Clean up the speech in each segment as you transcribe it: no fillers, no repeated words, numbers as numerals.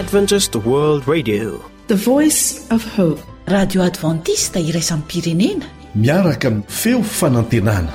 Adventist World Radio, the voice of hope. Radio Adventista iraisam-pirenena miaraka amin'ny feo fanantenana.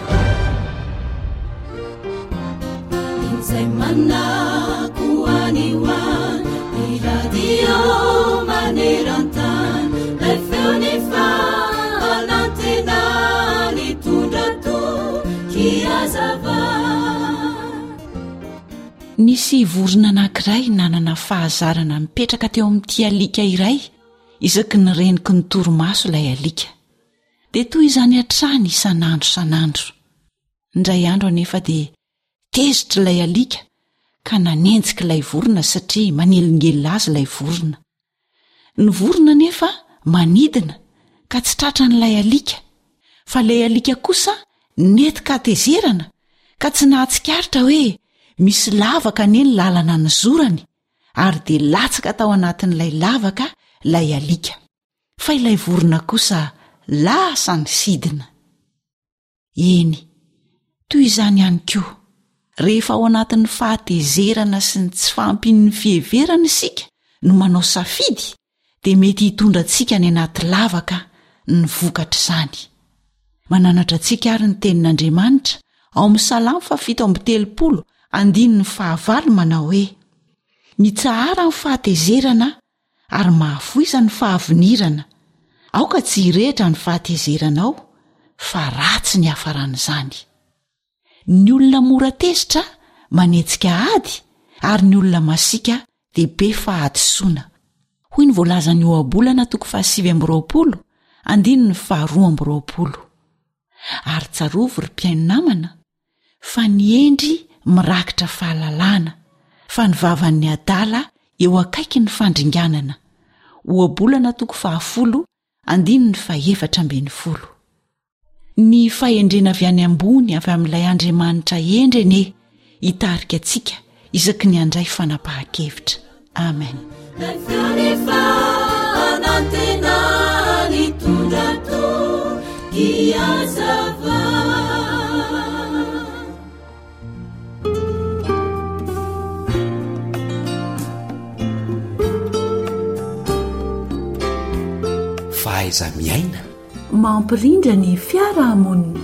Nisy vorona anankiray nanana fahazarana mipetraka teo amin'ity alika iray isaky ny reniky ny torimaso ilay alika. Dia toy izany hatrany isan'andro. Indray andro anefa dia tezitra ilay alika ka nanenjika ilay vorona satria manelingelina azy ilay vorona. Ny vorona anefa manidina ka tsy tratran'ilay alika, fa ilay alika kosa netika hatezerana ka tsy nahatsikaritra hoe misy lavaka neny lalana ny zorany, ary dia latsaka tao anatin'ilay lavaka ilay alika, fa ilay vorona kosa lasa ny sidina. Eny, toy izany ihany koa, rehefa ao anatin'ny fahatezerana sy ny tsy fahampin'ny fiheverana isika no manao safidy, dia mety hitondra antsika ny anaty lavaka ny vokatra izany. Mananatra antsika ary ny tenin'Andriamanitra ao amin'ny Salamo 139 manao hoe: mitsahara ny fahatezerana ary mahafoiza ny fahavinirana, aoka tsy hirehetra ny fahatezeranao fa ratsy ny hafaran'izany. Ny olona mora tezitra manetsika ady, ary ny olona masika dia be fahadisoana. Hoy ny voalazan'ny Oabolana 7:20, 2:20. Ary tsarovo ry mpiaino namana, fa ny endry mirakitra fahalalana, fa ny vavan'ny adala eo akaiky ny fandringanana. Oabolana 10:10, 2:20. Ny fahendrena avy any ambony avy amin'ilay Andriamanitra endrene hitarika antsika isaky ny andray fanapahan-kevitra. Amen. Fahaiza miaina, mampirindra ny fiarahamonina.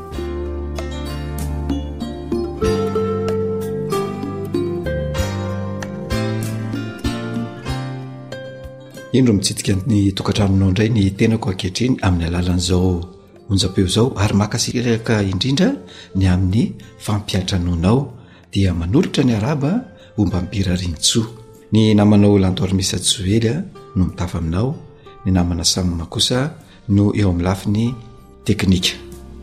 Indro mitsidika ny tokantranonao indray ny tenako ankehitriny amin'ny alalan'izao onjam-peo izao, ary makasiraka indrindra ny amin'ny fampiatranonao dia manolotra ny araba omba mipirarin-tsoa. Ny namanao Lantorimisa Joely no mitafa aminao, ny namana Samina kosa no eo amin'ny lafiny teknika.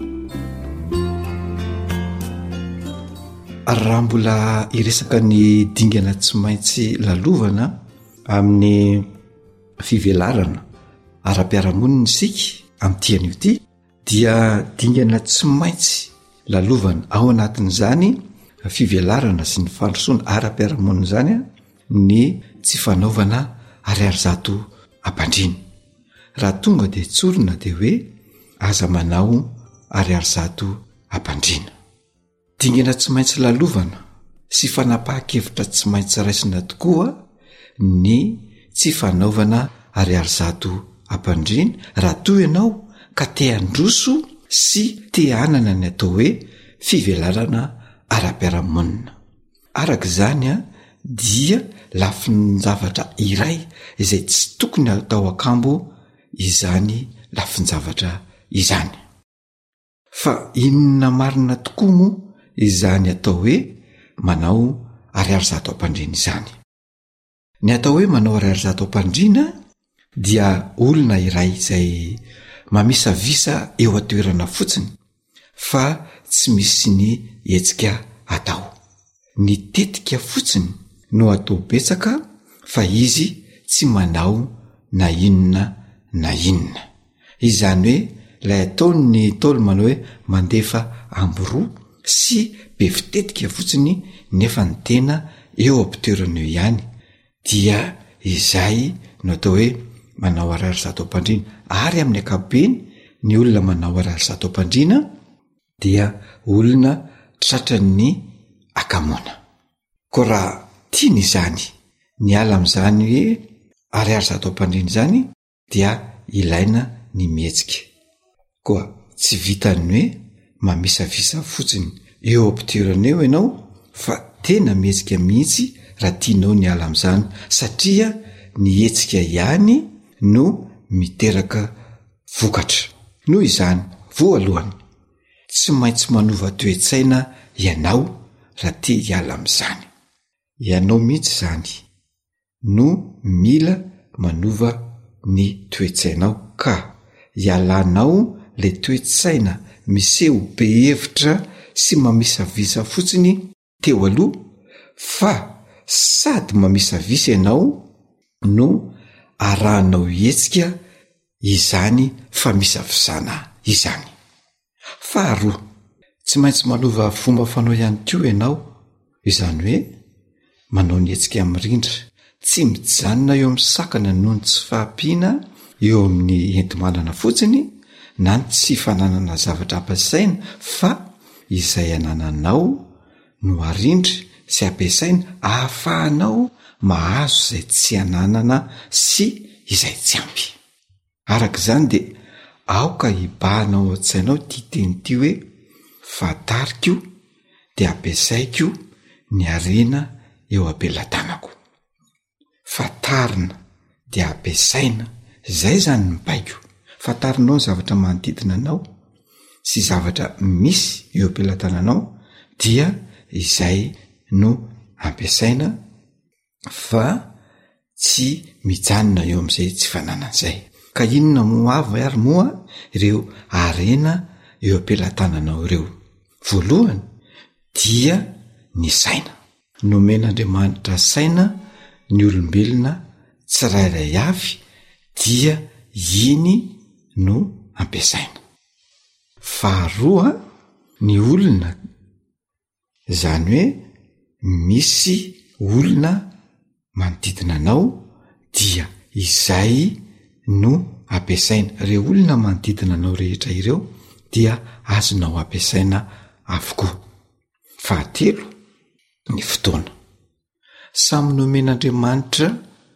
Ary raha mbola iresaka ny dingana tsy maintsy lalovana amin'ny fivelarana ara-piarahamonina isika amin'ity anio ity, dia dingana tsy maintsy lalovana ao anatin'izany fivelarana sy ny fandrosoana ara-piarahamonina izany ny tsy fanaovana ariary-zato ampandriny. Raha tonga dia tsorina dia hoe aza manao ariary-zato ampandrina. Dingana tsy maintsy lalovana sy fanapahan-kevitra tsy maintsy raisina tokoa ny tsy fanaovana ariary-zato ampandrina raha toa ianao ka te handroso sy te hanana ny atao hoe fivelarana ara-piarahamonina. Araka izany dia lafin-javatra iray izay tsy tokony atao akambo izany lafin-javatra izany. Fa inona marina tokoa moa izany atao hoe manao ariary-zato ampandrina izany? Ny atao hoe manao ariary-zato ampandrina dia olona iray izay mamisa visa eo atoerana fotsiny, fa tsy misy ny hetsika atao. Ny tetika fotsiny no atao betsaka, fa izy tsy manao na inona na inona. Izany hoe ilay ataony Taolo manao hoe mandefa amboroa sy be fitetika fotsiny, nefa ny tena eo ampitoerana eo ihany. Dia izay no atao hoe manao ariary-zato ampandrina. Ary amin'ny ankapobeny ny olona manao ariary-zato ampandrina dia olona tratran'ny akamoana. Ko raha tiany izany ny ala amin'izany hoe ariary zato ampandriny zany dia ilaina ny mihetsika. Koa tsy vitany hoe mamisavisa fotsiny eo ampidirana eo ianao fa tena mihetsika mihitsy raha tianao ny ala amin'izany satria ny hetsika ihany no miteraka vokatra. Noho izany voalohany tsy maintsy manova toe-tsaina ianao raha te hiala amin'izany. Ianao mihitsy zany no mila manova ny toe-tsainao ka ialanao le toe-tsaina miseho be hevitra sy mamisavisa fotsiny teo aloha fa sady mamisavisa ianao no arahanao hetsika izany famisavisana izany. Faharoa, tsy maintsy manova fomba fanao ihany koa ianao, izany hoe manao ny hetsika mirindra, tsy mijanona eo amin'ny sakana noho ny tsy fahampiana eo amin'ny enti-manana fotsiny na ny tsy fananana zavatra ampiasaina fa izay anananao no arindry sy ampiasaina ahafahanao mahazo izay tsy ananana sy izay tsy ampy. Araka izany dia aoka hibahanao an-tsainao ty teny ty hoe fatariko dia ampiasaiko ny arena eo ampelantanako. Fatarina dia ampiasaina, zay zany mipaiko. Fatarinao ny zavatra manodidina anao sy zavatra misy eo ampelantananao dia izay no ampiasaina fa tsy mijanona eo amin'izay tsy fananan'izay. Ka inona moavy ary moa ireo arena eo ampelantananao ireo? Voalohany dia ny saina. Nomen'Andriamanitra saina ny olombelona tsirairay avy dia iny no ampiasaina. Faharoa, ny olona, zany hoe misy olona manodidina anao dia izay no ampiasaina. Ireo olona manodidina anao rehetra ireo dia azonao ampiasaina avokoa. Fahatelo, ny fotoana. Samy nomen'Andriamanitra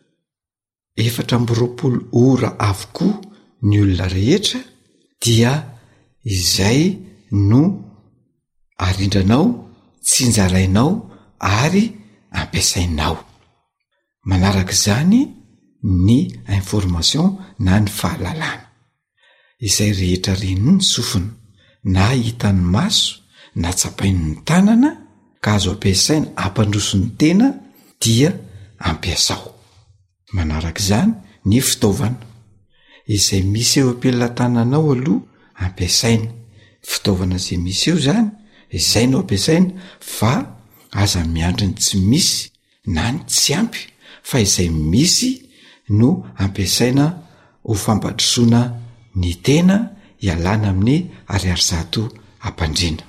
24 ora avokoa ny olona rehetra dia izay no arindranao, tsinjarainao ary ampiasainao. Manaraka izany ny information na ny fahalalana izay rehetra reny ny sofina na hitan'ny maso na tsapain'ny tanana ka azo ampiasaina ampandroso ny tena dia ampiasao. Manaraka izany ny fitaovana izay misy eo ampelantananao aloha ampiasaina. Fitaovana izay misy eo zany izay no ampiasaina fa aza miandry ny tsy misy na ny tsy ampy fa izay misy no ampiasaina ho fampandrosoana ny tena hialana amin'ny ariary zato ampandrina.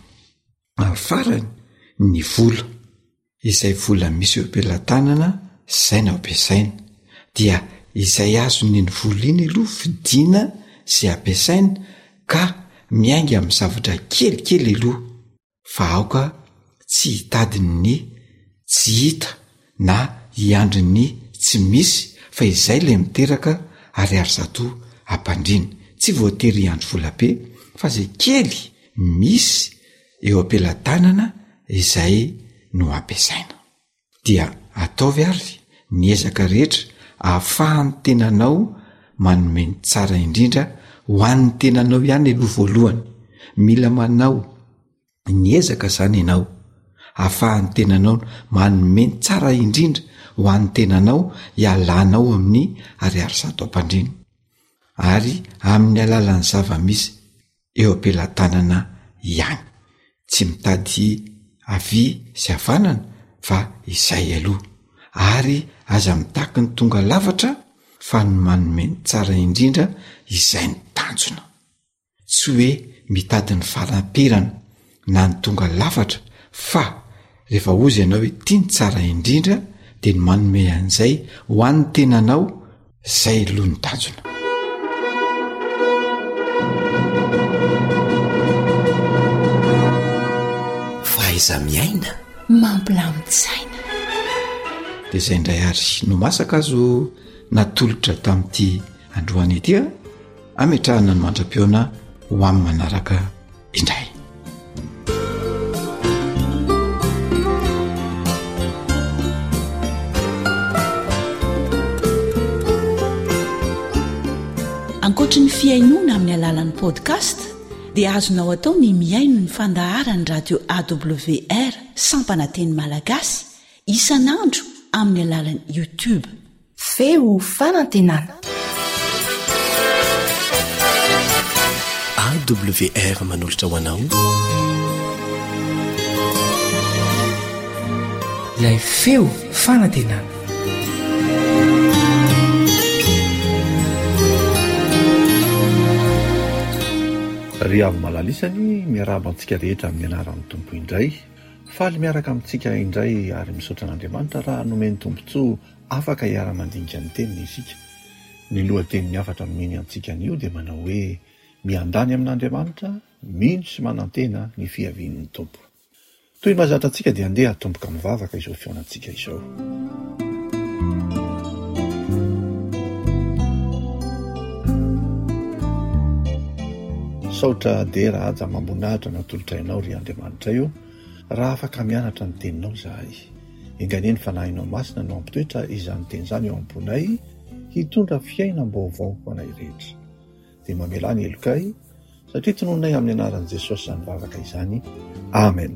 Farany ny vola, izay vola misy eo ampelantanana zay no ampiasaina dia izay azony ny vola iny aloha fidiana sy ampiasaina ka miainga amin'ny zavatra kelikely aloha fa aoka tsy hitadiny ny tsy hita na hiandry ny tsy misy fa izay le miteraka ariary zato ampandrina. Tsy voatery hiandry vola be fa zay kely misy eo ampelantanana izay no ampiasaina. Dia ataovy ary ny ezaka rehetra ahafahan'ny tenanao manome ny tsara indrindra ho an'ny tenanao ihany aloha voalohany. Mila manao ny ezaka zany ianao ahafahan'ny tenanao manome ny tsara indrindra ho an'ny tenanao hialanao amin'ny ariary zato ampandrina ary amin'ny alalan'ny zava-misy eo ampelantanana ihany. Tsy mitady avy sy havanana fa izay aloha ary aza mitaky ny tonga lafatra fa ny manome ny tsara indrindra izay ny tanjona. Tsy hoe mitady ny faramperana na ny tonga lafatra fa rehefa ozy ianao hoe tia ny tsara indrindra dia ny manome an'izay ho an'ny tenanao zay aloha ny tanjona. Faiza miaina mampilamin-tsaina. dia izay indray ary no masaka azo natolotra tamin'ity androany ity a ametrahana ny mandra-peona ho amin'ny manaraka indray. ankoatra ny fiainoana amin'ny alalan'ny podcast dia azonao atao ny miaino ny fandaharany radio AWR sampananteny malagasy isan'andro amin'ny alalan'ny YouTube. Feo fanantenana. AWR manolotra ho anao Ilay feo fanantenana. ry avy malalisany miaraba antsika rehetra amin'ny anaran'ny tompo indray faly miaraka amintsika indray ary misaotra an'Andriamanitra raha nomeny tompontsoa afaka hiara-mandinika ny teniny isika. Ny lohateniny afatra miny antsika an'io dia manao hoe miandany amin'Andriamanitra mino sy manantena ny fiavian'ny tompo. Toy ny mahazatra antsika dia andeha tomboka mivavaka izao feonantsika izao. Saotra dera aja mambonahitra natolotra ianao ry Andriamanitra io raha afaka mianatra ny teninao zahay. Enganeny fanahinao masina no ampitoetra izany teny izany eo am-ponay hitondra fiainam-baovao ho anay rehetra. Dia mamelany elokay satria tononay amin'ny anaran'i Jesosy izany vavaka izany. Amen.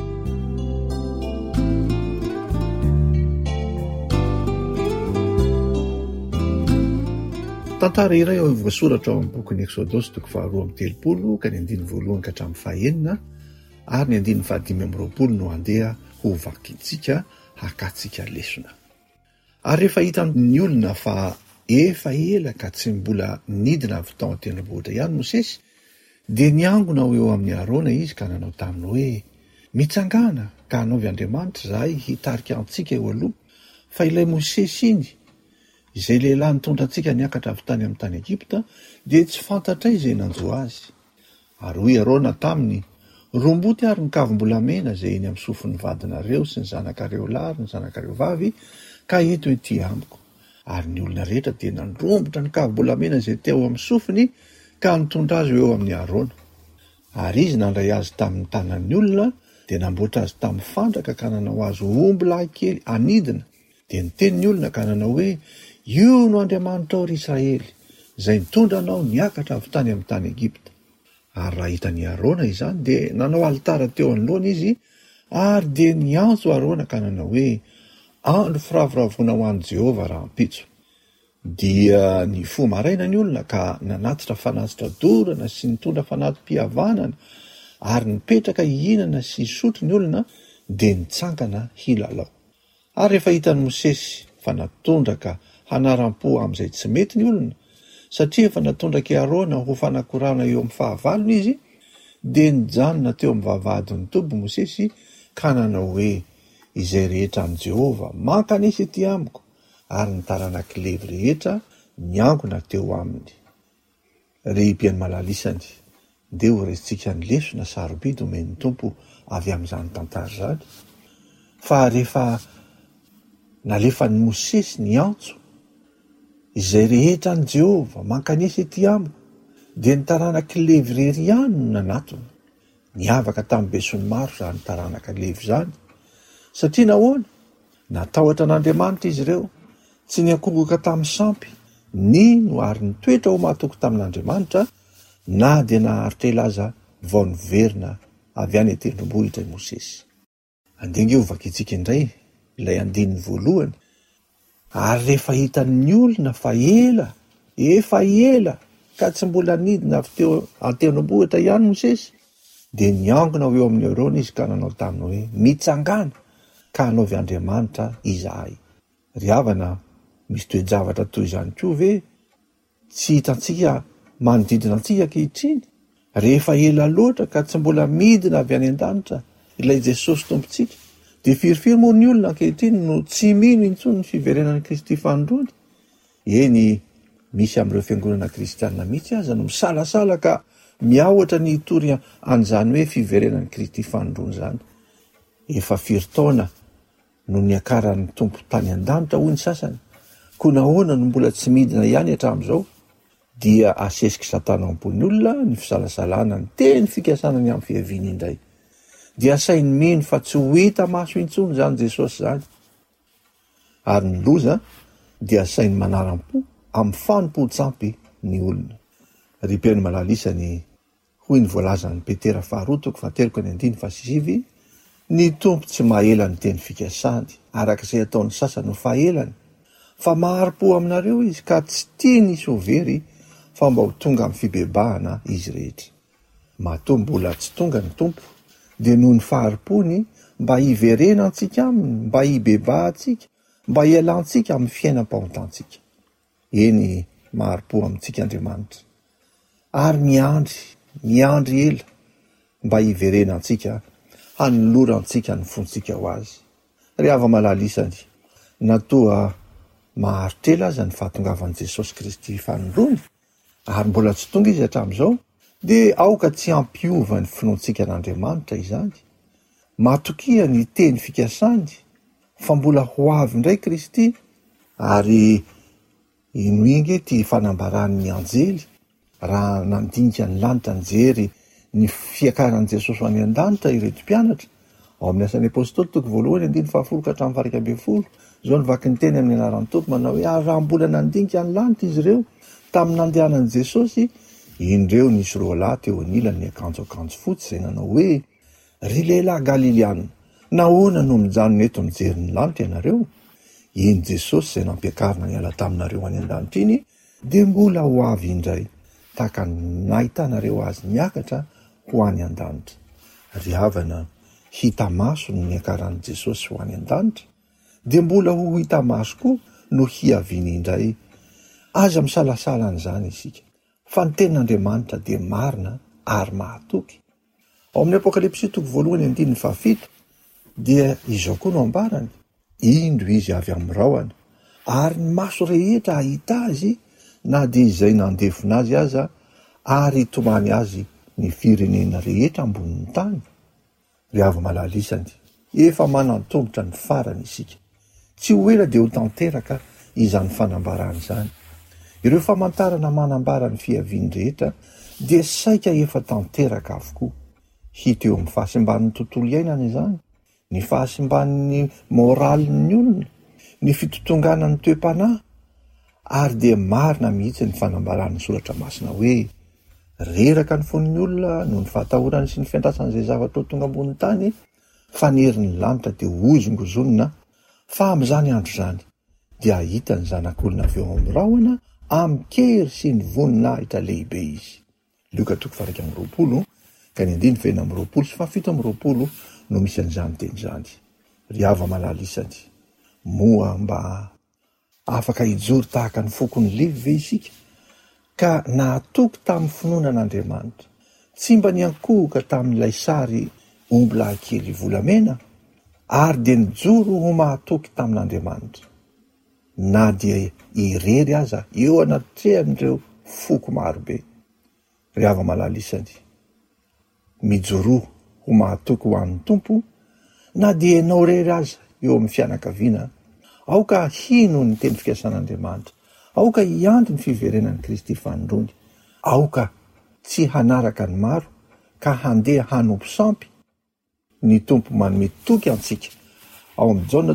Tantara iray ao voasoratra ao amin'ny bokin'ny Exodosy 2:30 ka ny 1:1 ka hatramin'ny 9 ary ny 5:20 no andeha ho vakintsika hakatsika lesona. Ary rehefa hitan'ny olona fa efa ela ka tsy mbola nidina avy tao an-tendrombohitra ihany Mosesy dia niangona eo amin'ny Arona izy ka nanao taminy hoe mitsangana ka hanaovy Andriamanitra zahay hitarika antsika eo aloha fa ilay Mosesy iny izay lehilahy nitondra antsika niakatra avy tany amin'ny tany Egipta dia tsy fantatra izay nanjoa azy. Ary hoy Arona taminy, romboty ary ny kavim-bolamena izay eny amin'ny sofin'ny vadinareo sy ny zanakareo lahy ny zanakareo vavy ka eto ety amiko. Ary ny olona rehetra dia nandrombotra ny kavim-bolamena izay teo amin'ny sofiny ka nitondra azy eo amin'ny Arona. Ary izy nandray azy tamin'ny tanan'ny olona dia namboatra azy tamin'ny fandraka ka nanao azy omby lahy kely anidina. Dia niteny ny olona ka nanao hoe io no Andriamanitra ao ry Israely izay nitondra anao niakatra avy tany amin'ny tany Egipta. Ary raha hitan'ny Arona izany dia nanao alitara teo anoloana izy ary dia niantso Arona ka nanao hoe andro firavoravoana ho an'i Jehovah raha ampitso. Dia ny fo maraina ny olona ka nanatitra fanatitra dorana sy nitondra fanatim-pihavanana ary nipetraka hihinana sy hisotro ny olona dia nitsangana hilalao. Ary rehefa hitan'ny Mosesy fa natondra ka hanaram-po amin'izay tsy mety ny olona satria efa natondraka Arona ho fanakorana eo amin'ny fahavalony izy dia nijanona teo amin'ny vavahadin'ny Tobo Mosesy ka nanao hoe izay rehetra amin'ny Jehovah mankanesa ety amiko ary ny taranaka levy rehetra niangona teo aminy. Ry mpiaino malalisany dia ho resitsika ny lesona sarobidy omen'ny tompo avy amin'izany tantara izany. Fa rehefa nalefan'ny Mosesy ny antso izay rehetra ny Jehovah mankanesa ety amiko dia ny taranaka levy rery ihany no nanatony. Niavaka tamin'ny besony maro izany taranaka levy izany satria nahoana natahotra an'Andriamanitra izy ireo tsy niankongoka tamin'ny sampy nino ary nitoetra ho mahatoky tamin'Andriamanitra na dia naharitra ilaza vao niverina avy any an-tendrombohitra i Mosesy. Andenga ho vakintsika indray ilay 1:1 ary rehefa hitan'ny olona fa efa ela ka tsy mbola nidina avy teo an-tendrombohitra ihany Mosesy dia niangona eo amin'ny Arona izy ka nanao taminy hoe mitsangana ka hanaovy Andriamanitra izahay. Ry havana misy toe-javatra toy izany koa ve tsy hitantsika manodidina antsika ankehitriny rehefa ela loatra ka tsy mbola midina avy any an-danitra ilay Jesosy tompontsika dia firifiry moa ny olona ankehitriny no tsy mino intsony ny fiverenan'i Kristy fandroany. Eny misy amin'ireo fiangonana kristianina mihitsy aza no misalasala ka miahoatra ny hitory an'izany hoe fiverenan'i Kristy fandroany izany. Efa firy taona no niakaran'ny tompo tany an-danitra hoy ny sasany, koa nahoana no mbola tsy midina ihany hatramin'izao dia asesiky satana ambony olona ny fisalasalana ny teny fikasanany amin'ny fiaviany indray. Dia sainy mino fa tsy ho hita maso intsony zany Jesosy zany. Ary ny loza dia sainy manaram-po amin'ny fanompo-tsampy ny olona. Ripeny malalisany hoy ny voalazan'ny Petera 2:3-5, ny tompo tsy mahela ny teny fikasany arak'izay ataon'ny sasany ho fahelany, fa maharo-po aminareo izy ka tsy tia nisy ho very fa mba ho tonga amin'ny fibebahana izy rehetra. Matoa mbola tsy tonga ny tompo dia noho ny faharo-pony mba hiverena antsika aminy, mba hibebahantsika, mba hialantsika amin'ny fiainam-pahotantsika. Eny maharo-po amintsika Andriamanitra. Ary miandry ela mba hiverena antsika, hanolora antsika ny fontsika ho azy. Ry hava malalisany, natoa maharitrela aza ny fahatongavan'i Jesosy Kristy fanolorony, ary mbola tsy tonga izy hatramin'izao, dia aoka tsy ampiova ny finoantsika an'Andriamanitra izany. Matokia ny teny fikasany, fa mbola ho avy indray Kristy, ary inoingy ty fanambaran'ny anjely raha nandinika ny lanitra nijery ny fiakaran'i Jesosy ho any an-danitra ireto mpianatra. Ao amin'ny Asan'ny Apôstôly 2:10-11 zao nivaky ny teny amin'ny anaran'ny tompo manao hoe raha mbola nandinika ny lanitra izy ireo tamin'ny nandehanan'i Jesosy, indreo nisy roa lahy teo anilany ny akanjo fotsy izay nanao hoe, ry lehilahy Galiliana, nahoana no mijanona eto mijery ny lanitra ianareo? Iny Jesosy izay nampiakarina niala taminareo any an-danitra iny dia mbola ho avy indray, tahaka nahitanareo azy niakatra ho any an-danitra. Ry havana, hita maso no niakaran'i Jesosy ho any an-danitra, dia mbola ho hita maso koa no hiaviany indray. Aza misalasala an'izany isika, fa ny tenin'Andriamanitra dia marina ary mahatoky. Ao amin'ny Apokalipsy 1:1-7 dia izao koa no ambarany, indro izy avy amin'ny rahona, ary ny maso rehetra ahita azy, na dia izay nandefina azy aza, ary hitomany azy ny firenena rehetra ambonin'ny tany. Ry hava malalisany, efa manantombotra ny farany isika. Tsy ho ela dia ho tanteraka izany fanambarana izany. Ireo famantarana manambara ny fiaviany rehetra dia saika efa tanteraka avokoa. Hita eo amin'ny fahasimban'ny tontolo iainana izany, ny fahasimban'ny moralin'ny olona, ny fitotonganan'ny toe-panahy, ary dia marina mihitsy ny fanambaran'ny soratra masina hoe, reraka ny fon'ny olona noho ny fahatahorany sy ny fiandrasan'izay zavatra ho tonga ambony tany, fanerin'ny lanitra dia hozongozonina, fa amin'izany andro izany dia ahita ny zanak'olona avy eo amin'ny rahona amin'ny kery sy ny voninahitra lehibe izy. Luka 4:20-20 no misy an'izany teny izany. Ry hava malalisany, moa mba afaka hijoro tahaka ny fokony livy ve isika? Ka nahatoky tamin'ny finoanan'Andriamanitra, tsy mba niankohoka tamin'ilay sary omby lahy-kely volamena, ary dia nijoro ho mahatoky tamin'Andriamanitra, na dia irery aza eo anatrehan'ireo foko marobe. Ry hava malalisany, mijoro ho mahatoky ho an'ny tompo, na dia ianao rery aza eo amin'ny fianakaviana, aoka hino ny teny fikasan'Andriamanitra, aoka hiandry ny fiverenan'i Kristy fanondrony, aoka tsy hanaraka ny maro ka handeha hanompo sampy. Ny tompo manome toky antsika. Ao amin'ny Jaona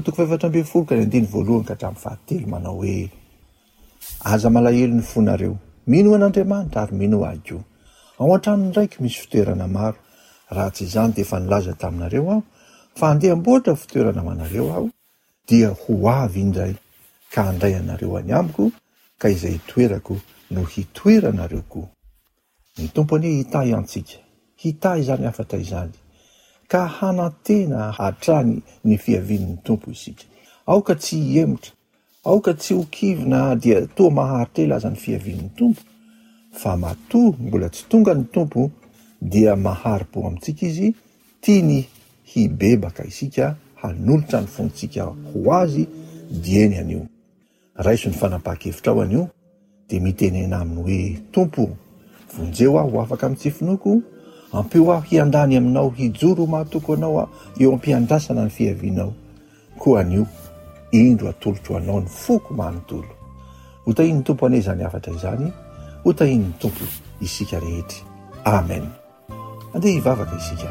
4:1-7 manao hoe, aza malahelo ny fonareo, mino an'Andriamanitra ary mino ahy koa. Ao an-tranony raiky misy fitoerana maro, raha tsy izany dia efa nilaza taminareo aho, fa handeha amboatra fitoerana manareo aho, dia ho avy indray ka handray anareo any amiko, ka izay hitoerako no hitoeranareo koa. Ny tompo anie hitahy antsika, hitahy izany afatra izany, ka hanantena hatrany ny fiavian'ny tompo isika. Aoka tsy hiemotra, aoka tsy ho kivina dia toa maharitrela aza ny fiavian'ny tompo, fa matoa mbola tsy tonga ny tompo dia maharo-po amintsika izy, tiany hibebaka isika, hanolotra ny fontsika ho azy dieny anio. Raiso ny fanapaha-kevitra ao anio dia mitenena aminy hoe, tompo, vonjeo aho ho afaka amin'ny tsifinoko, ampio aho hiandany aminao, hijoro ho mahatoko anao eo am-piandrasana ny fiavianao. koa anio indro atolotro anao ny foko manontolo. Hotahiny ny tompo ane izany afatra izany, hotahiny ny tompo isika rehetra. Amen. Andeha hivavaka isika.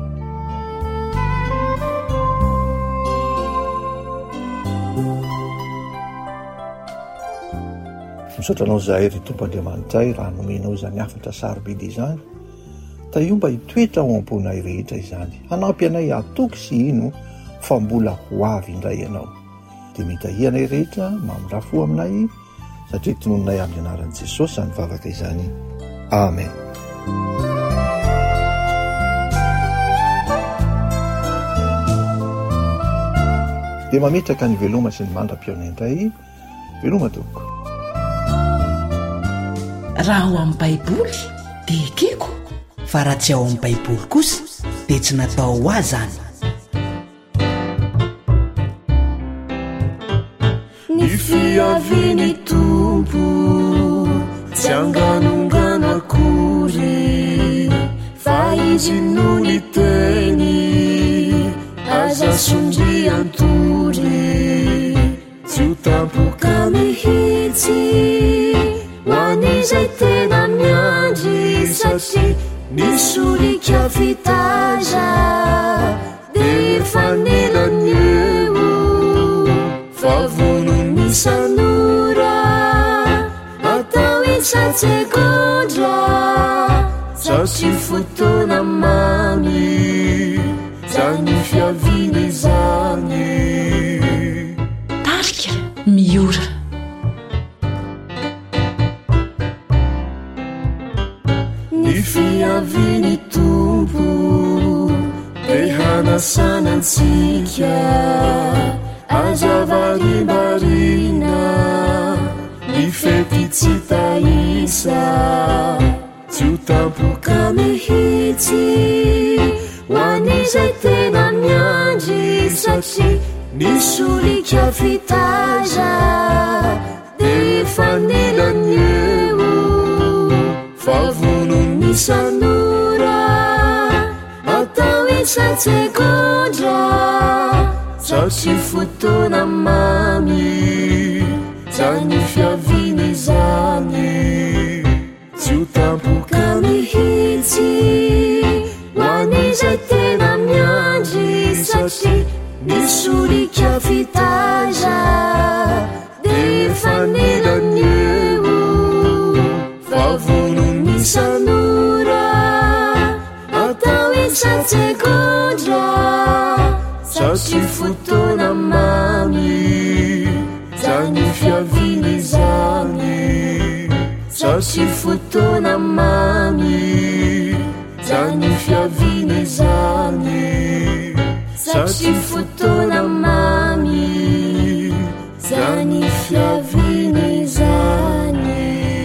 Misaotranao zahay ry tompo Andriamanitray raha nomenao izany afatra sarobidy izany. Taio hitoetra ao am-ponay rehetra izany. Hanampy anay atoky sy ino fa mbola ho avy indray ianao. Dia mitahianay rehetra mamorafo aminay satria tonononay amin'ny anaran'i Jesosy any vavaka izany. Amen. Dia mametraka ny veloma sy ny mandra-piaona indray. Veloma toko. Raha ao amin'ny baiboly dia ekeko, fa raha tsy ao amin'ny baiboly kosa dia tsy natao ho azany. Ny fiaviany tompo tsy anganongana akory, fa izy no ny teny aza sondriantory, tsy ho tampoka mihitsy ho an'izay tena miandry, satria ny solika fitaza dia fanelany eo, fa vonony sanora atao insatsekondra, satria fotoana mamy zany fiaviana izany. Tarika miora. Ny fiaviany tompo dia hanasanantsika azavarimbarina, ny fety tsy taisa tsy ho tampoka mihitsy ho an'izay tena miandry, satria ny solika fitaza dia fanelany eo, fa vonony sanora atao insatsekondra, satria fotoana mamy zany fiaviana izany, tsy ho tampoka mihitsy ho an'izay tena miandry, satria ny solika fitaza dia fanelany eo, fa vonony sanora atao insatsekondra, satria fotoana mamy zany fiaviana izany, satria fotoana mamy zany fiaviana izany, satria fotoana mamy zany fiaviana izany.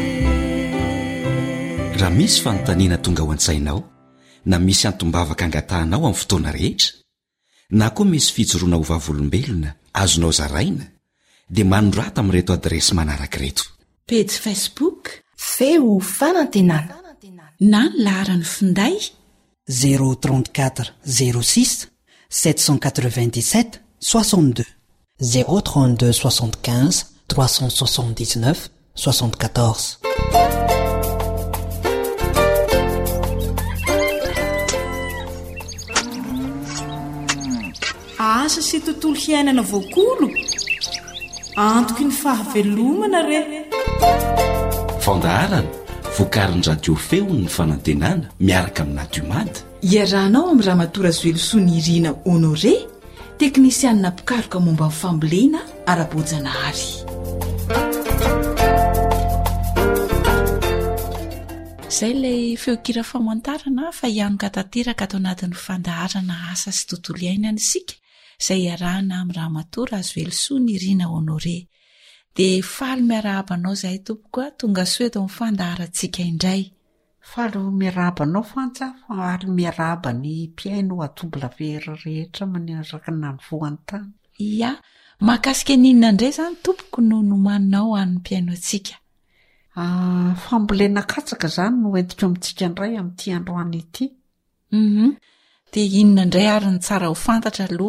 Raha misy fanontaniana tonga ao an-tsainao, na misy antombavaka angatahanao amin'ny fotoana rehetra, na koa misy fijoroana ho vavolombelona azonao zaraina, dia manorata amin'reto adresy manaraka reto: page Facebook Feo fanantenana, na ny laharany finday 034 06 797 62 032 75 379 74. Asa sy tontolo hiainana voakolo, antoky ny fahavelomana re. Fandaharana vokarin'ny radio feo ny fanantenana miaraka amin'ny nadiomady. Iarahanao amin'ny Ramatoa Zoelosoa Irina Honoré, teknisianina pikaroka momba amin'ny fambolena ara-boajanahary. Izay ilay feokira famantarana fa hianoka tanteraka ato anatin'ny fandaharana asa sy tontolo iainana isika, izay iarahana amin'ny Ramatoa Zoelosoa Irina Honoré. Dia faly miarahabanao zahay tompoko, tonga soa eto amin'ny fandaharantsika indray. Faly miarahabanao fantsa, faly miarahaba-ny mpiaino atobola vera rehetra maneraka ny voan'ny tany. Ia, mahakasika n'inona indray izany tompoko no nomaninao an'ny mpiaino antsika? Fambolena katsaka izany no entiko amintsika indray amin'ity androany ity. Dia inona indray ary ny tsara ho fantatra aloha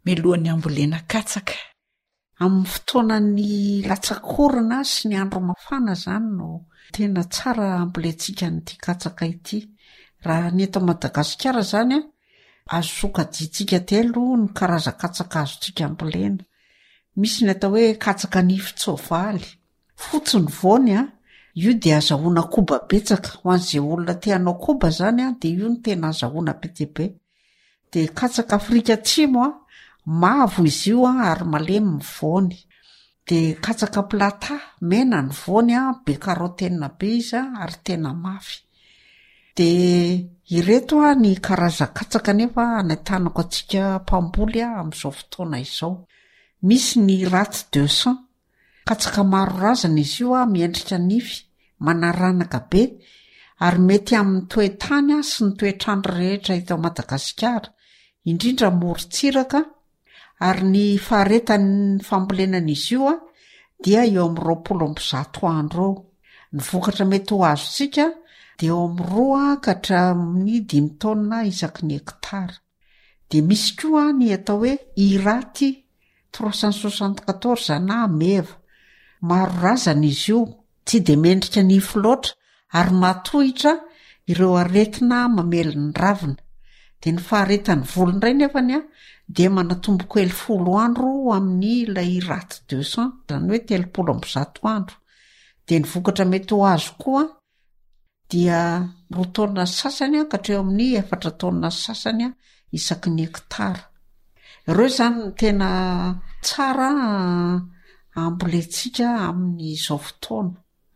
melohan'ny ambolena katsaka. Amin'ny fotoana ny latsakorana sy ny andro mafana zany no tena tsara ambolentsika nyity katsaka ity. Raha ny eto Madagasikara zany azo sokajitsika telo ny karazan-katsaka azotsika ambolena. Misy ny atao hoe katsaka nifin-tsoavaly. Fotsiny voany io dia azahoana koba betsaka ho an'izay olona te hanao koba zany dia io no tena azahoana be. Dia katsaka Afrika Atsimo mavo izy io ary malemy ny voany. Dia katsaka plata mena ny voany be karotenina be izy ary tena mafy. Dia ireto ny karazan-katsaka nefa anatanako antsika mpamboly amin'izao fotoana izao. Misy ny rat 200, katsaka maro razana izy io miendrika nify, manaranaka be ary mety amin'ny toetany sy ny toetrandro rehetra ito Madagasikara, indrindra morontsiraka. Ary ny faharetan'ny fambolenan'izy io dia eo amin'ny 20 andro eo. Ny vokatra mety ho azontsika dia eo amin'ny 2 ka hatramin'ny 5 taona isaky ny hektara. Dia misy koa ny atao hoe iraty 374 na meva. Maro razana izy io, tsy dia mendrika nify loatra ary matohitra ireo aretina mamelony ravina. Dia ny faharetan'ny volo indray nefany dia manatomboko 10 andro amin'ny ilay iraty 200, zany hoe 30 andro. Dia ny vokatra mety ho azo koa dia 2 taona sasany ka hatreo amin'ny 4 taona sasany isaky ny hektara. Ireo zany no tena tsara ambolentsika amin'izao fotoana.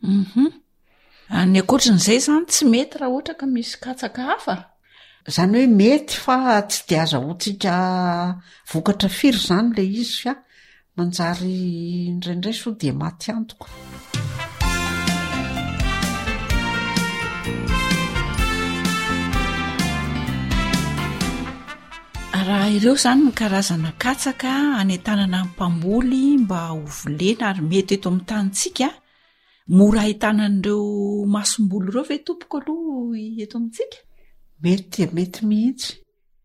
Ny ankoatran'izay zany tsy mety raha ohatra ka misy katsaka hafa. Zany hoe mety fa tsy dia azahoantsika vokatra firy zany le izy manjary indraindray sao dia maty antoka. Raha ireo zany ny karazana katsaka anatanana mpamboly mba ho volena ary mety eto amin'ny tanintsika, mora ahitana an'ireo masomboly ireo ve tompoko aloha eto amintsika? Mety mihitsy.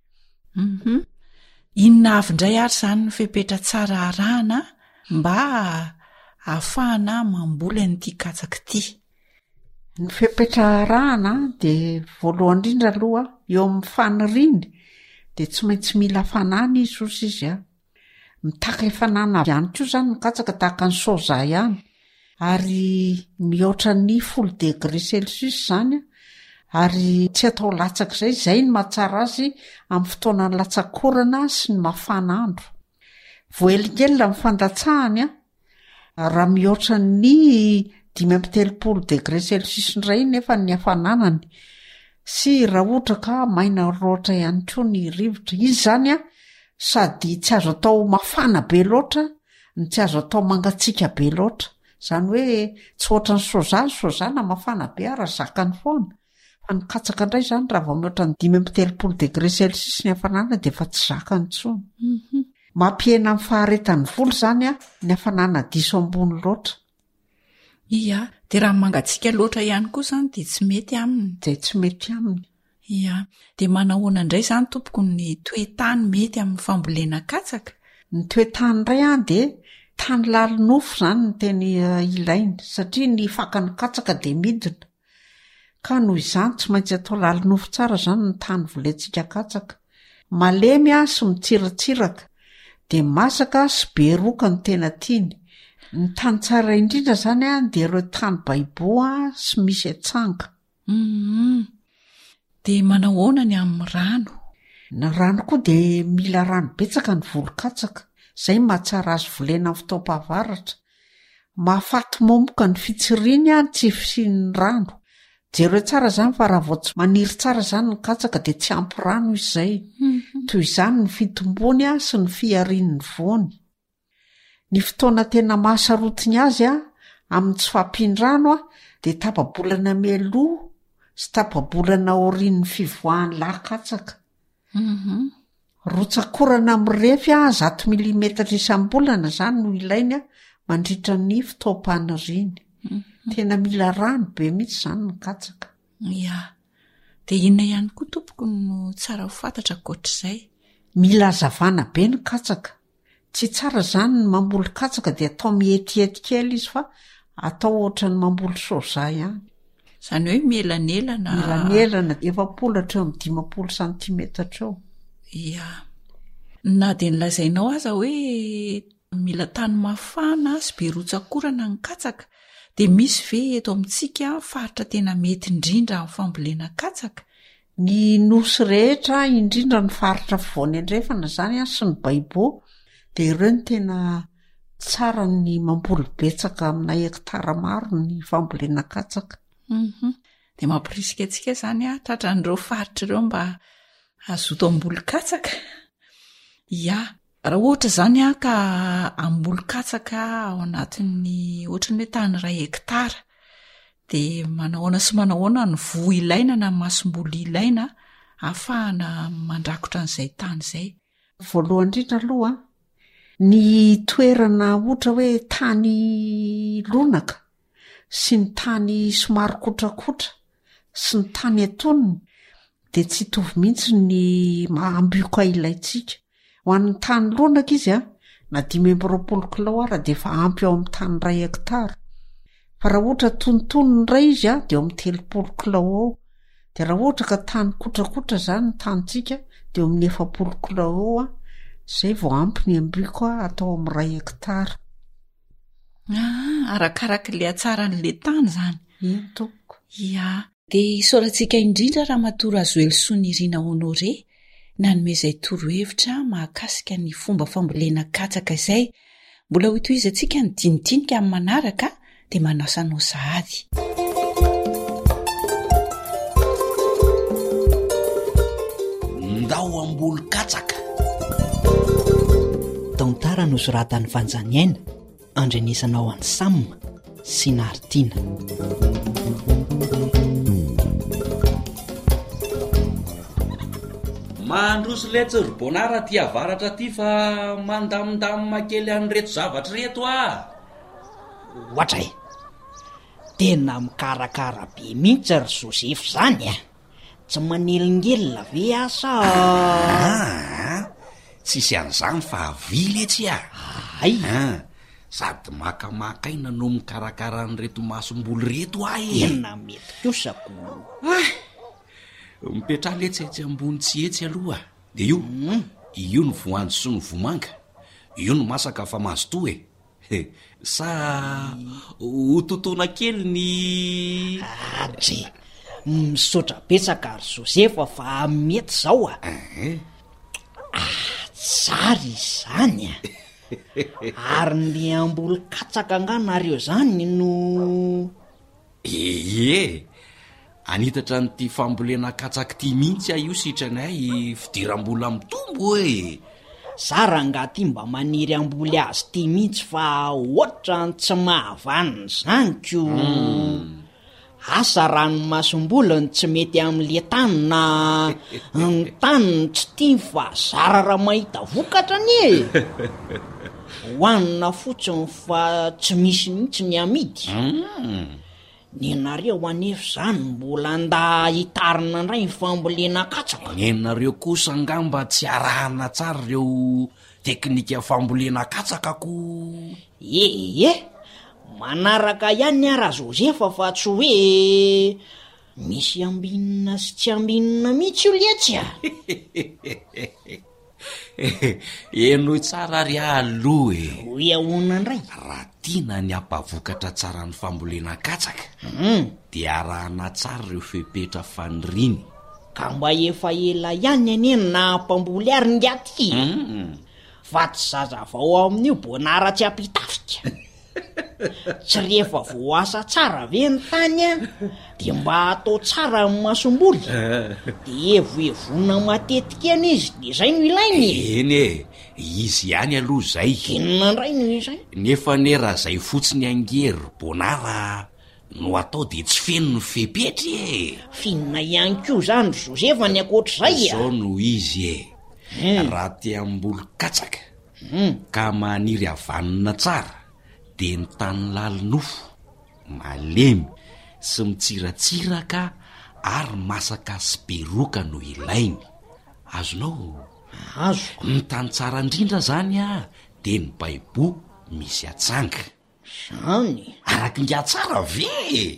Inona avy indray ary zany ny fepetra tsara arahana mba ahafahana mamboly an'ity katsaka ity? Ny fepetra arahana dia voalohany indrindra aloha eo amin'ny faniriany dia tsy maintsy mila fanana izy ozy izy mitaka fanana ihany koa zany ny katsaka tahaka ny soja ihany, ary mihoatra ny 10 degré Celsius zany ary tsy atao latsaka izay ny mahatsara azy amin'ny fotoanany latsakorana sy ny mafana andro. Voelingelina amin'ny fandatsahany raha mihoatra ny 5 degré Celsius indray nefa ny hafananany, sy raha ohatra ka maina loatra ihany koa ny rivotra. Izy zany sady tsy azo atao mafana be loatra, ny tsy azo atao mangatsiaka be loatra. Zany hoe tsy ohatra ny soja na mafana be raha zakany foana. Fa ny katsaka indray zany raha vao mihoatra ny 5 degré Celsius ny hafanana dia fa tsy zakany intsony. Mampihena amin'ny faharetan'ny volo zany ny hafanana diso ambony loatra. Dia raha mangatsiaka loatra ihany koa zany dia tsy mety aminy. Dia tsy mety aminy. Dia manahoana indray zany tompoko ny toetany mety amin'ny fambolena katsaka? Ny toetany indray dia tany lalonofo zany ny teny ilaina, satria ny fakan'ny katsaka dia midina. Ka noho izany tsy maintsy atao lalonofo tsara zany ny tany volentsika katsaka. Malemy sy mitsiratsiraka, dia masaka sy be roka ny tena tiany. Ny tany tsara indrindra zany dia ireo tany baibo sy misy atsanga. Dia manahoana ny amin'ny rano? Ny rano koa dia mila rano betsaka ny volo-katsaka, izay mahatsara azy volena amin'ny fotoam-pahavaratra. Mahafaty momoka ny fitsiriany tsy fisian'ny rano. Jereo tsara zany fa raha vao tsy maniry tsara zany ny katsaka dia tsy ampy rano izay. Toy izany ny fitombony sy ny fiarian'ny voany. Ny fotoana tena mahasarotiny azy amin'ny tsy fampin-drano dia tapabolana mialoha sy tapabolana aorian'ny fivoahan'ny lahy-katsaka. Rotsakorana mirefy 100 mm isam-bolana zany no ilainy mandritra ny fotoam-paniriany. Tena mila rano be mihitsy zany ny katsaka. Dia inona ihany koa tompoko no tsara ho fantatra ankoatr'izay? mila azavana be ny katsaka. Tsy tsara zany ny mamboly katsaka dia atao mietiety kely izy fa atao ohatra ny mamboly soja ihany. Zany hoe mielanelana 7-20 santimetatra eo. Ia. Na dia nilazainao aza hoe mila tany mafana sy be rotsakorana ny katsaka, dia misy ve eto amintsika faritra tena mety indrindra amin'ny fambolena katsaka? Ny nosy rehetra indrindra ny faritra Voany Andrefana zany sy ny Baibo dia ireo ny tena tsara ny mamboly betsaka amina hektara maro ny fambolena katsaka. Dia mampirisika antsika zany tratran'ireo faritra ireo mba azoto amboly katsaka. Ia, raha ohatra zany ka amboly katsaka ao anatin'ny ohatran'ny hoe tany 1 hektara, dia manahoana sy manahoana ny voa ilaina na masom-boly ilaina ahafahana mandrakotra an'izay tany izay? Voalohany indrindra aloha, ny toerana ohatra hoe tany lonaka sy ny tany somary kotrakotra sy ny tany atonony dia tsy hitovy mihitsy ny ambioka ilaitsika. Ho an'ny tany lonaka izy na 520 kilao ara dia efa ampy ao amin'ny tany 1 hektara. Fa raha ohatra tontonony ray izy dia eo amin'ny 30 kilao eo. Dia raha ohatra ka tany kotrakotra zany ny tanyntsika dia eo amin'ny 40 kilao eo zay vao ampy ny ambioka atao amin'ny 1 hektara. Arakaraka le hatsaran'le tany zany. Toko. Ia. Dia isaorantsika indrindra raha matory azo Elson Irina Honore nanomezay torohevitra mahakasika ny fomba fambolena katsaka izay. Mbola ho itoizantsika ny dinidinika amin'ny manaraka dia manasanao sahady. Ndao amboly katsaka. Tantara nosoratan'ny Vanjaniaina, andrenisanao an'ny Sam sy Nartina. Mandroso letsy ry Bonara ty avaratra ty fa mandamindamina kely an'reto zavatra reto Ohatray, tena mikarakara be mihitsy ry Joseph zany tsy manelingelina ve asa? Tsisy an'izany fa avily etsy Ay. Sady makamakaina no mikarakara an'reto masom-boly reto Tena mety kosako. Mipetraha letsy ambony tsy etsy aloha. Dia io ny voanjo sy ny vomanga. Io no masaka fa mazotoa sa ho totoana kely ny misaotra betsaka ry Josefa fa mety zao tsara izany ary ny amboly katsaka anganareo zany no anitatra nyty fambolena katsaka ty mihitsy io sitranay fidiram-bola mitombo Sara nga ty mba maniry amboly azy ty mihitsy fa ohatra ny tsy mahavaniny zany ko asa ranomasom-bolany tsy mety amin'le tany na ny tany tsy tia fa zara raha mahita vokatra ny hoanina fotsiny fa tsy misy mihitsy ny amidy. Ny nareo anefa zany mbola nda hitarina indray ny fambolena katsaka. Ny nareo kosa angamba tsy arahana tsara reo teknika fambolena katsaka ko. Manaraka ihany raha Josefa fa tsy hoe misy ambinina sy tsy ambinina mihitsy io letsy eno tsara ry aloha Hoe ahoana indray? Raha tiana ny ampavokatra tsara ny fambolena katsaka dia arahana tsara reo fepetra faniriny. Ka mba efa ela ihany aneny na mpamboly ary ngaty fa tsy zaza vao amin'io Bonara tsy ampitafika. Tsy rehefa vo asa tsara ve ny tany dia mba atao tsara ny masom-boly dia evoevona matetika eny izy dia zay no ilainy. Izy ihany aloha zay. Inona indray no izay? Nefa nera zay fotsiny angery Bonara no atao dia tsy feno ny fepetry finina ihany koa zany Josefa ny akoatr'izay zao no izy raha te amboly katsaka ka maniry avanina tsara dia ny tany lalynofo malemy sy mitsiratsiraka ary masaka sy beroka no ilainy. Azonao? azoko. Ny tany tsara indrindra zany a de ny baibo misy atsanga zany araky nga tsara ve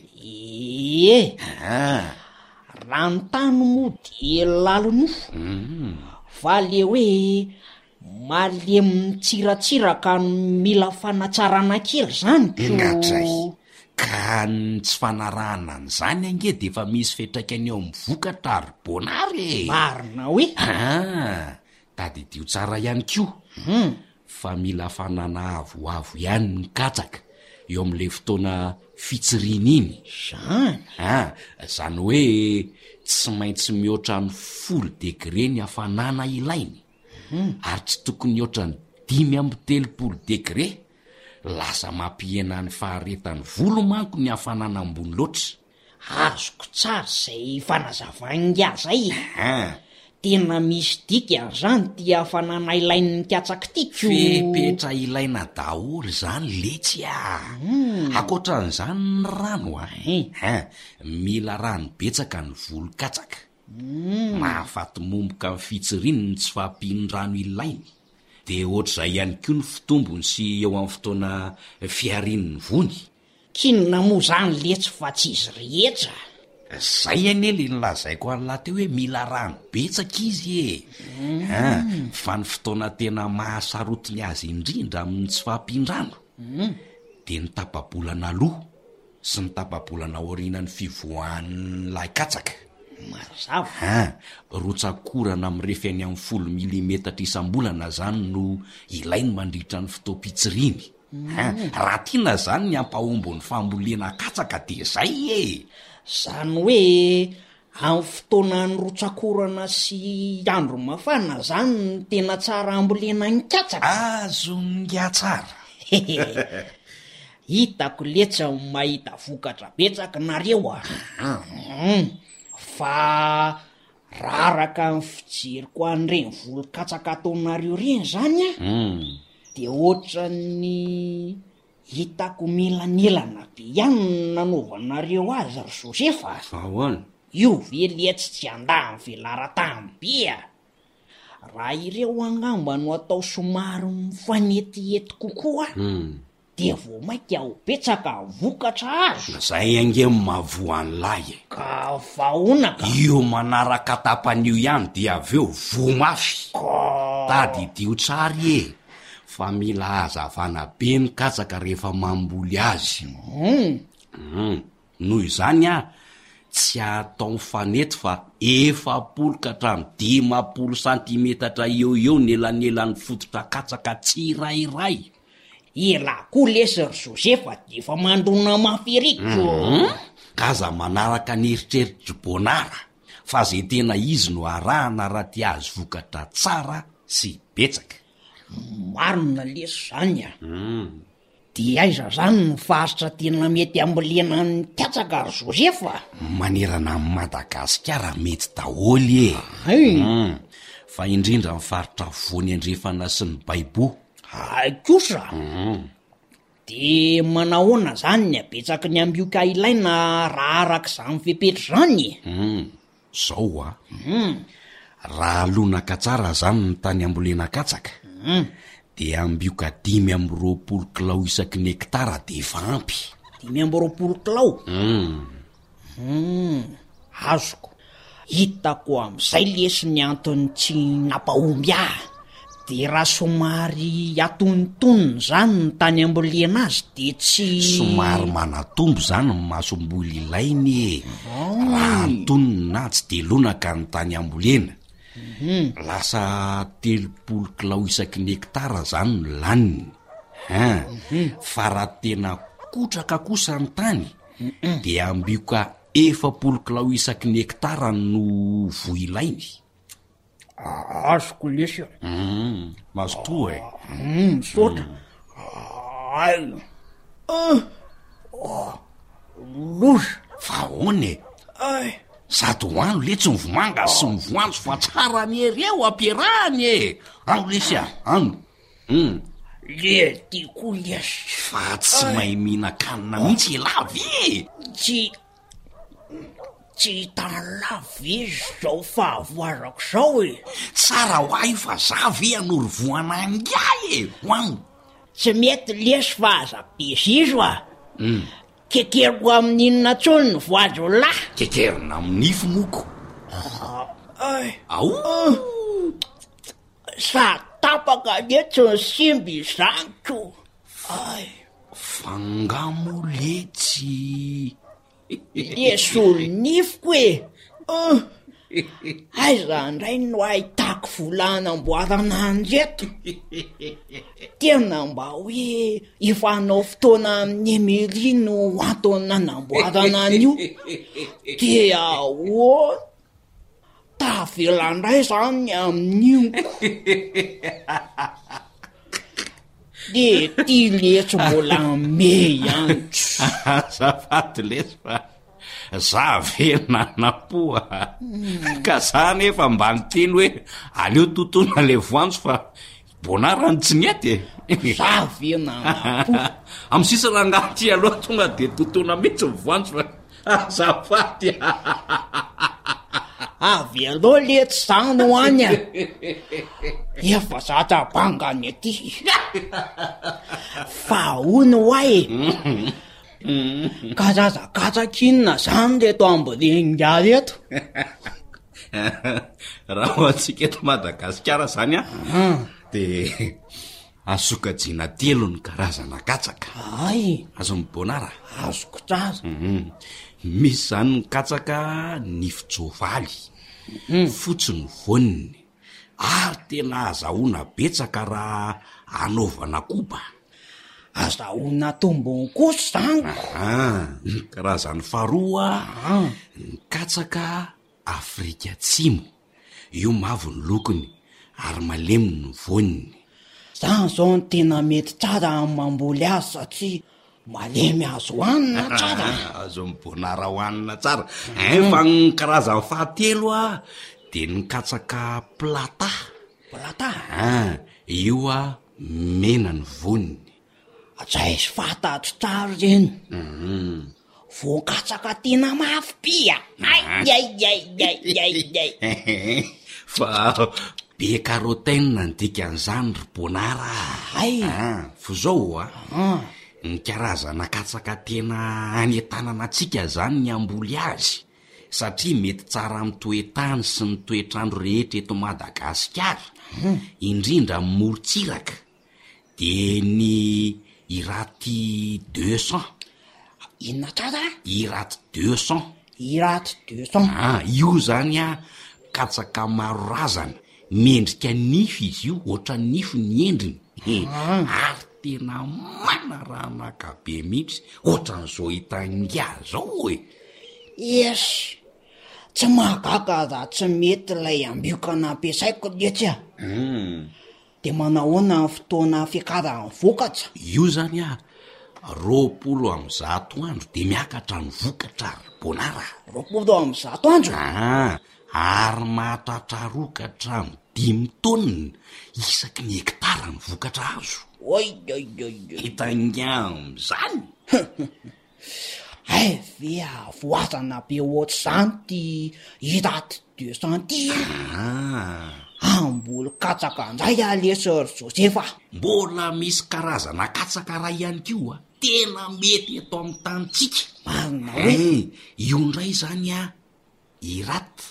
raha ny tany moa de lalonofo fa le hoe malemy mitsiratsiraka mila fanatsarana kely zany ngatray ka ny tsy fanarahana an'izany ange de efa misy fetraikany eo amin'ny vokatra ary bonary marina hoe tadidio tsara ihany ko fa mila fanana avoavo ihany ny katsaka eo amin'le fotoana fitsirina iny zany hoe tsy maintsy mihoatra ny 10 degré ny hafanana ilainy ary tsy tokony oatra ny 5-30 degré lasa mampihena ny faharetany volo manko ny hafanana ambony loatra azoko tsara zay fanazavaingaza tena misy dika zany ty hafanana ilain'ny katsaka tiko fepetra ilaina daholy zany letsy akoatran'izany ny rano mila rano betsaka ny volo katsaka mahafaty momboka ny fitsiriny ny tsy fahampiany rano ilainy de ohatr'izay ihany koa ny fitombony sy eo amin'ny fotoana fiarin'ny vony kinona moa zany letsy fa tsy izy rehetra zay anely nylazaiko an'lahy teo hoe mila rano betsaka izy fa ny fotoana tena mahasarotiny azy indrindra amin'ny tsy fahampian-drano de ny tapabolana aloha sy ny tapabolana aorianany fivoahan'lay katsaka mazava rotsakorana mirefy any amin'ny 10 milimetatra isam-bolana zany no ilainy mandritra ny fotoam-pitsiriny raha tiana zany ny ampahombon'ny fambolena katsaka de zay zany hoe amin'ny fotoana ny rotsakorana sy andro mafana zany ny tena tsara ambolena ny katsaka azo nga tsara hitako letsa mahita vokatra betsaka nareo fa raraka ny fijeriko an'ireny volo-katsaka ataonareo reny zany de ohatra ny hitako milanelana be ihany nanaovanareo azy ry Josefa io ve letsy tsy andahy ny velaran-tany be raha ireo angamba no atao somary mifanetiety kokoa de vo mainka aho betsaka vokatra azo zay ange mavoan'lay ka vaonaka io manaraka tapan'io ihany de aveo vomafy tadidio tsary fa mila hazavana be ny katsaka rehefa mamboly azy noho izany tsy atao mifanety fa 40 ka hatramin'ny 50 santimetatra eo ny elanelan'ny fototra katsaka tsirairay ela koa lesy ry Josefa de efa mandrona mafiriko kaza manaraka ny eritreritry bonara fa zay tena izy no arahana raha ty azy vokatra tsara sy betsaka marina lesy zany de aiza zany ny faritra tena mety ambolena ny katsaka ry Josefa manerana amin'ny Madagasikara mety daholy fa indrindra ny faritra voany andrefana sy ny baibo kosa de manahoana zany ny abetsaka ny ambioka ilaina raha arak'izany fepetra zany zao raha alonaka tsara zany ny tany ambolena katsaka de ambioka 5-20 kilao isaky ny hektara de efa ampy 5-20 kilao azoko hitako am'izay lesy ny antony tsy nampahomby de raha somary atonontonony zany ny tany ambolena azy de tsy somary manatombo zany ny masomboly ilainy raha antonony na tsy de lonaka ny tany ambolena lasa 30 kilao isaky ny hektara zany no laniny fa raha tena kotraka kosa ny tany de ambioka 40 kilao isaky ny hektara no vo ilainy azoko lesy mazotoa sotra loza fa one sady hoano letsy mivomanga sy mivoanjo fa tsara ny ereo ampiarahany ano lesy ano le tiako lesy fa tsy mahay mihina-kanina mihitsy elavy tsy hitanlavizy zao fahavoarako zao e. Tsara ho ahy fa zavy anory voanangay e hoano. Tsy mety lesy fa aza-bizy izo a. Kekeriko amin'inona tsony ny voajo lahy. Kekerina amin'nifo moko. Ao sa tapaka netsy ny simby izaniko. Fangamo letsy. Lesolo nifoko e. Aiza ndray no ahitako volanamboarana andreto. Tena mba hoe ifanao fotoana amin'ny Emery no antony nanamboarana an'io. Dia ahoana tavelandray zany amin'io. De ty letso mbola me ihany. Azafady lesy fa zavena napoa. Ka za nefa mba niteny hoe aleo tontona le voanjo fa bonarany tsy mety e. Zavena napoa. Amin'ny sisa raha ngaty aloha tonga de tontona mihitsy ny voanjo fa azafady. Avy aloha letsy zany ho any a. Efa zatra bangany aty. Fa hono hoay kazazakatrakinona zany leto ambolenga reto. Raha ho antsika eto Madagasikara zany a de asokajina 3 ny karazana katsaka. Azo mibonara. Azoko tsara. Misy zany ny katsaka nifotsovaly, fotsy ny voniny, ary tena azahoana betsaka raha anaovana koba. Azahoana tombony kosa zany. Ny karazany faharoa ny katsaka Afrika Atsimo. Io mavo ny lokony ary malemy ny voniny. Zany zao ny tena mety tsara mamboly azy satria malemy azo hoanina tsara. Azo mibonara hoanina tsara. Fa ny karazany fahatelo a de ny katsaka plata. Io a mena ny voniny. Atsaizy fantatro tsara reny. Voankatsaka tena mafy pia. Fa be karotène ny dikan'izany ry bonara. Fo zao ny karazana katsaka tena any tanana atsika zany ny amboly azy satria mety tsara amin'ny toetany sy ny toetrandro rehetra eto Madagasikara, indrindra amin'ny morontsiraka. De ny iraty 200. Inona tsara? Iraty 200. Iraty 200. Io zany a katsaka maro razana, mendrika nify izy io, ohatra nify ny endriny. Ary tena manaranaka be mihitsy, ohatran'izao hitangia zao e. Yes, tsy mahagaga raha tsy mety ilay ambioka nampiasaiko letsy a. De manahoana ny fotoana fiakaran'ny vokatra? Io zany a 20 andro de miakatra ny vokatra ry bonara. 20 andro? Ary mahatratra rokatra 5 taonina isaky ny hektara ny vokatra azo. Hitangam zany. Vea voazana be ohatr'izany ty iraty 200 ty. Amboly katsaka andray alesy ry Josefa. Mbola misy karazana katsaka ray ihany koa tena mety eto amin'ny tanitsika. Marina hoe io ndray zany a iraty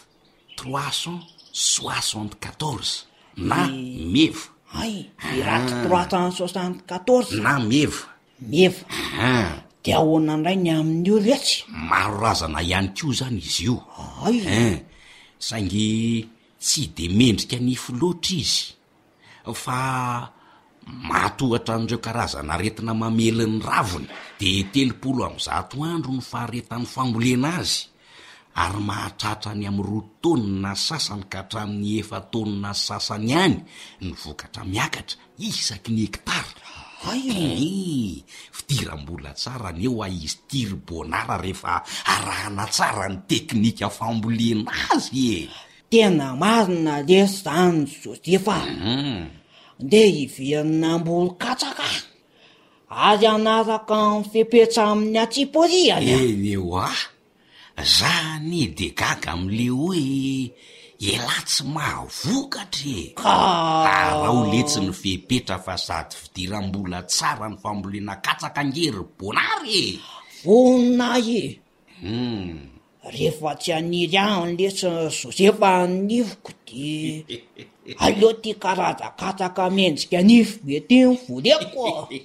374 na meva. Iraty 374 na meva. De ahoana ndray ny amin'io letsy? Maro razana ihany koa zany izy io. Saingy tsy de mendrika nify loatra izy, fa matohatra an'ireo karazana aretina mamelon'ny raviny. De 300 andro ny faharetan'ny fambolena azy, ary mahatratra ny amin'ny 2 taonina sasany ka hatramin'ny 4 taonina sasany ihany ny vokatra miakatra isaky ny hektara. Fidiram-bola tsara ny eo a izy tiry bonara rehefa arahana tsara ny teknika fambolena azy e. Tena marina lesy zany Josefa. Nde hiverina amboly katsaka ary anaraka ny fepetra amin'ny atsiporiany. Eo zany de gaga am'le hoe elatsy mahavokatra raha ho letsy ny fepetra fa sady fidiram-bola tsara ny fambolena katsaka angery bonary vonay rehefa tsy aniry ahny letsy zosefa nifoko de aleo ty karazakatsaka mendrika nifo be ty ny voleko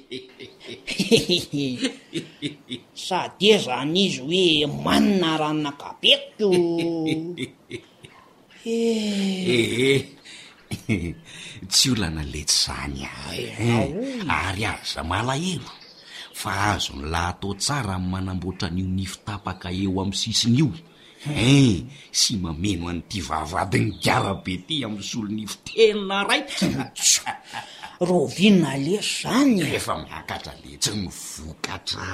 sady zany izy hoe manina ranonakabeko tsy olana letsy zany ary aza malahelo fa azo ny laha atao tsara ny manamboatra an'io nifo tapaka eo amin'ny sisiny io sy mameno an'ity vavadiny garabe ty amin'ny solonifo tena raitra rovina lesy zany efa miakatra letsy ny vokatra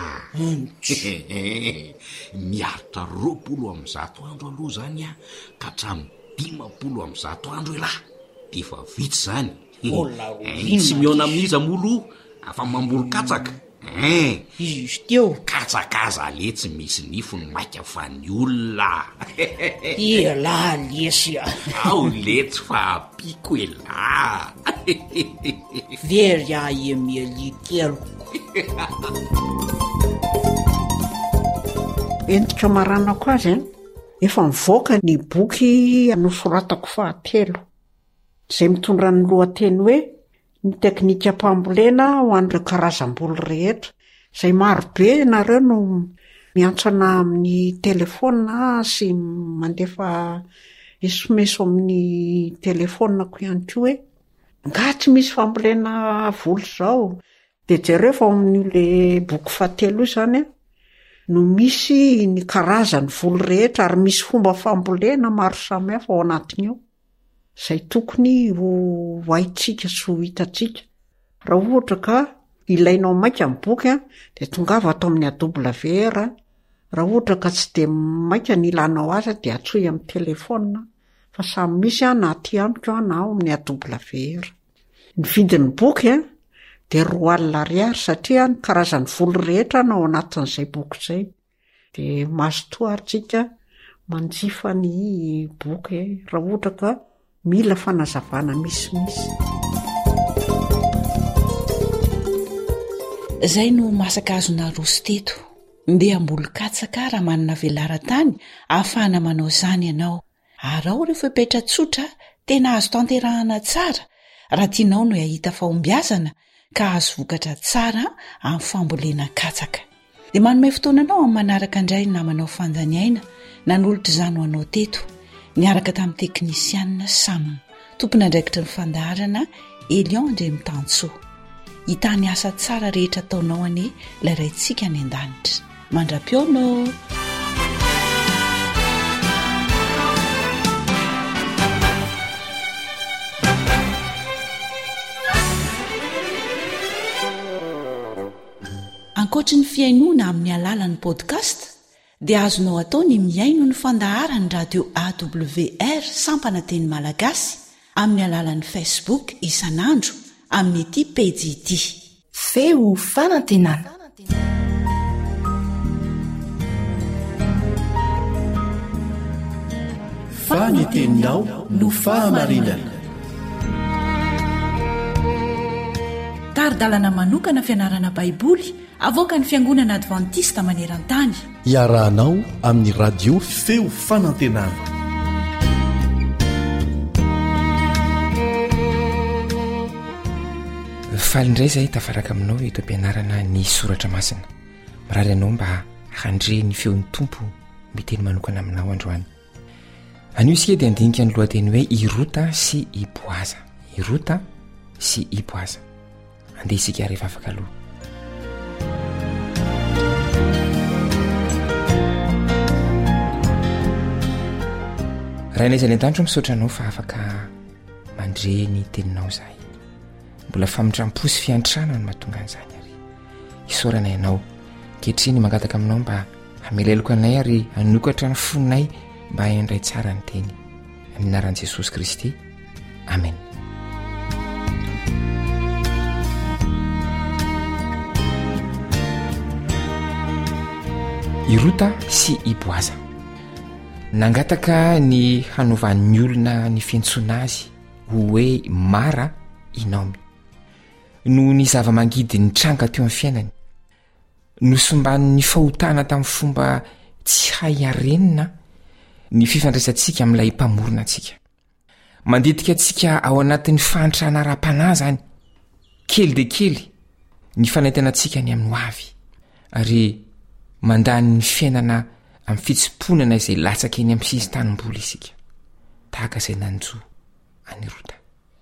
miaritra 20 andro aloha zany a ka hatramy 50 andro elahy de efa vitsy zany tsy miona amin'iza molo afa mambolo-katsaka izy teo katsakaza letsy misy nifo ny maika fa ny olona ela lesy ao letsy fa apiko ela very aemialikelo entitra maranako azy efa mivoaka ny boky nosoratako fahatelo izay mitondra ny lohateny hoe ny teknika mpambolena ho an'ireo karazam-bolo rehetra izay marobe nareo no miantsana amin'ny telefona sy mandefa esomeso amin'ny telefonako ihany koa hoe nga tsy misy fambolena volo zao de jereo fa amin'ile boky fahatelo zany no misy ny karazany volo rehetra ary misy fomba fambolena maro samihafa ao anatin'io zay tokony ho haitsika sy ho hitatsika raha ohatra ka ilainao maika ny boky de tongava atao amin'ny AWR raha ohatra ka tsy de maika ny ilanao azy de atsoy amin'ny telefona fa samy misy na aty amiko na ao amin'ny AWR ny vidin'ny boky de R2 satria ny karazany volo rehetra na ao anatin'izay boky zay de mazotoa aritsika manjifa ny boky raha ohatra ka mila fanazavana misimisy zay no masaka azona roso teto ndeha ambolo-katsaka raha manana velara-tany ahafahana manao zany ianao ary ao rehefa petra tsotra tena azo tanterahana tsara raha tianao no ahita fahombiazana ka azo vokatra tsara amin'ny fambolena katsaka de manome fotoananao amin'ny manaraka indray namanao fanjaniaina nanolotra izany ho anao teto niaraka tamin'ny teknisianina Sam tompona andraikitra ny fandaharana Elion Ndremitansoa hitany asa tsara rehetra ataonao ane ilay raintsika ny an-danitra mandra-piono ankoatra ny fiainoana amin'ny alalan'ny podcast dia azonao atao ny miaino ny fandaharany radio AWR sampana teny malagasy amin'ny alalan'ny Facebook isanandro amin'ny ity pejy ity feo fanantenana faneteninao no fahamarinana taridalana manokana fianarana baiboly avoaka ny fiangonana advantista maneran-tany iarahanao amin'ny radio feo fanantenana falindray zay tafaraka aminao eto ampianarana ny soratra masina mirary anao mba handre ny feon'ny tompo miteny manokana aminao androany anio isika dia andinika ny lohateny hoe irota sy ipoaza irota sy ipoaza andeha isika rehefa afaka aloha raha inaizany an-danitro misaotra anao fa afaka mandre ny teninao zahay mbola famindram-posy fiantrana no mahatonga an'izany ary isaorana ianao kehitriny mangataka aminao mba hameleloko anay ary hanokatra ny fonay mba haindray tsara ny teny amin'ny anaran'i Jesosy Kristy amen irota sy ipoaza nangataka ny hanovan'ny olona ny fiantsoana azy hoe Mara i Naomi no ny zava-mangidy ny tranga teo amin'ny fiainany, nosombany fahotana tamin'ny fomba tsy hay arenina ny fifandraisantsika amin'ilay mpamorona antsika. Manditika antsika ao anatin'ny fahantrana ra-panahy zany, kely de kely ny fanaitenantsika ny amin'ny hoavy, ary mandany ny fiainana amin'ny fitsimponana izay latsaka eny amin'ny sisy tanimboly isika, tahaka izay nanjo any Rota.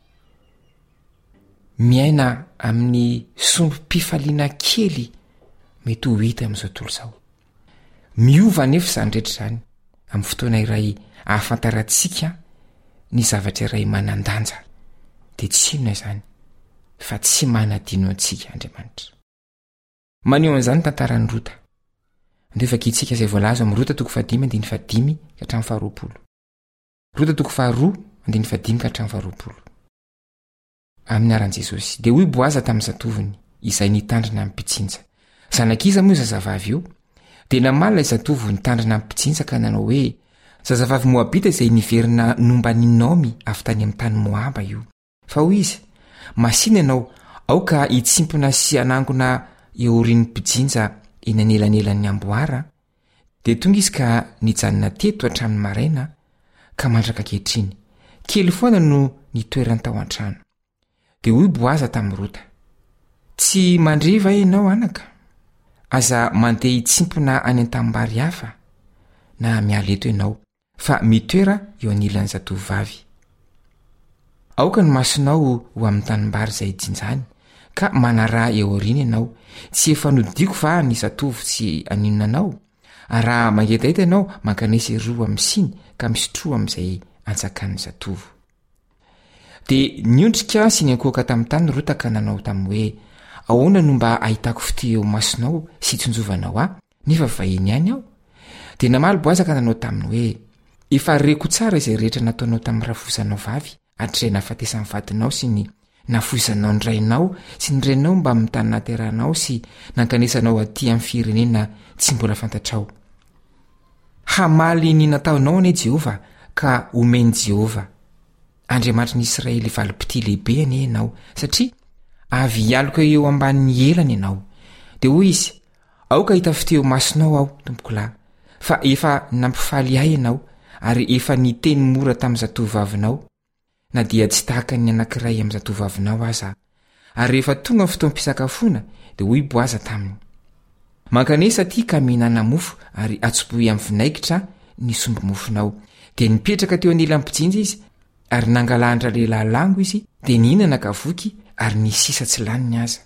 Miaina amin'ny sombim-pifaliana kely mety ho hita amin'izao tontolo izao. Miova nefa izany rehetra izany amin'ny fotoana iray ahafantarantsika ny zavatra iray manandanja, dia tsy inona izany fa tsy manadino antsika Andriamanitra. Maneho an'izany tantaran'ny Rota. Andeo fakitsika izay voalaza amin'ny Rota 5:5 ka hatramin'ny 20. Rota 5:5 ka hatramin'ny 20. Amin'ny aran'i Jesosy, dia hoy Boaza tamin'ny zatoviny izay nitandrina amin'ny mpitsinja. Zanak'iza moa zazavavy io, dia namalina zatovo nitandrina amin'ny mpitsinja ka nanao hoe, zazavavy Moabita izay niverina nomba ny Naomi avy tany amin'ny tany Moaba io. Fa hoy izy, masina ianao, aoka hitsimpona sy anangona eo orin'ny mpitsinja eny anelanelan'ny amboara, dia tonga izy ka nijanona teto hatramin'ny maraina ka mandraka ankehitriny, kely foana no nitoerany tao an-trano. Dia hoy Boaza tamin'ny Rota, tsy mandreva ianao anaka, aza mandeha hitsimpona any an-tanimbary hafa na miala eto ianao, fa mitoera eo anilan'ny zatovovavy. Aoka ny masonao ho amin'ny tanimbary izay jinjany, ka manaraha eo aoriana ianao, tsy efa nodiko fa ny zatovo tsy aninonanao, raha mangetaita ianao mankanesa roa amin'ny siny ka misotroa amin'izay antsakan'ny zatovo. Dia niondrika sy niankoaka tamin'ny tany Rota ka nanao tamin'ny hoe, ahoana no mba ahitako fity eo masonao sy tsonjovanao nefa vahiny ihany aho? Dia namaly Boaza ka nanao taminy hoe, efa reko tsara izay rehetra nataonao tamin'ny rafosanao vavy, hatrizay nahafatesan'ny vadinao sy ny nafoizanao ny rainao sy ny renao mba mitany nateranao sy nankanesanao aty amin'ny firenena tsy mbola fantatrao. Hamaly ny nataonao ane Jehova ka omeny Jehova, Andriamanitra ny Israely valipiti lehibe ane ianao, satria avy hialoka eo ambanin'ny elany ianao. Dia hoy izy, aoka hitafiteo masonao aho tompoko lahy, fa efa nampifaly ahy ianao, ary efa niteny mora tamin'ny zatovovavinao, na dia tsy tahaka ny anankiray amin'ny zatovovavinao aza. Ary rehefa tonga ny fotoam-pisakafoana, dia hoy Boaza taminy, mankanesa aty ka mihinana mofo ary atsobohy amin'ny vinaigitra ny somby mofonao. Dia nipetraka teo anilan'ny mpitsinja izy, ary nangalahatra lehilahy lango izy, dia nihinana kavoky ary ny sisa tsy laniny aza.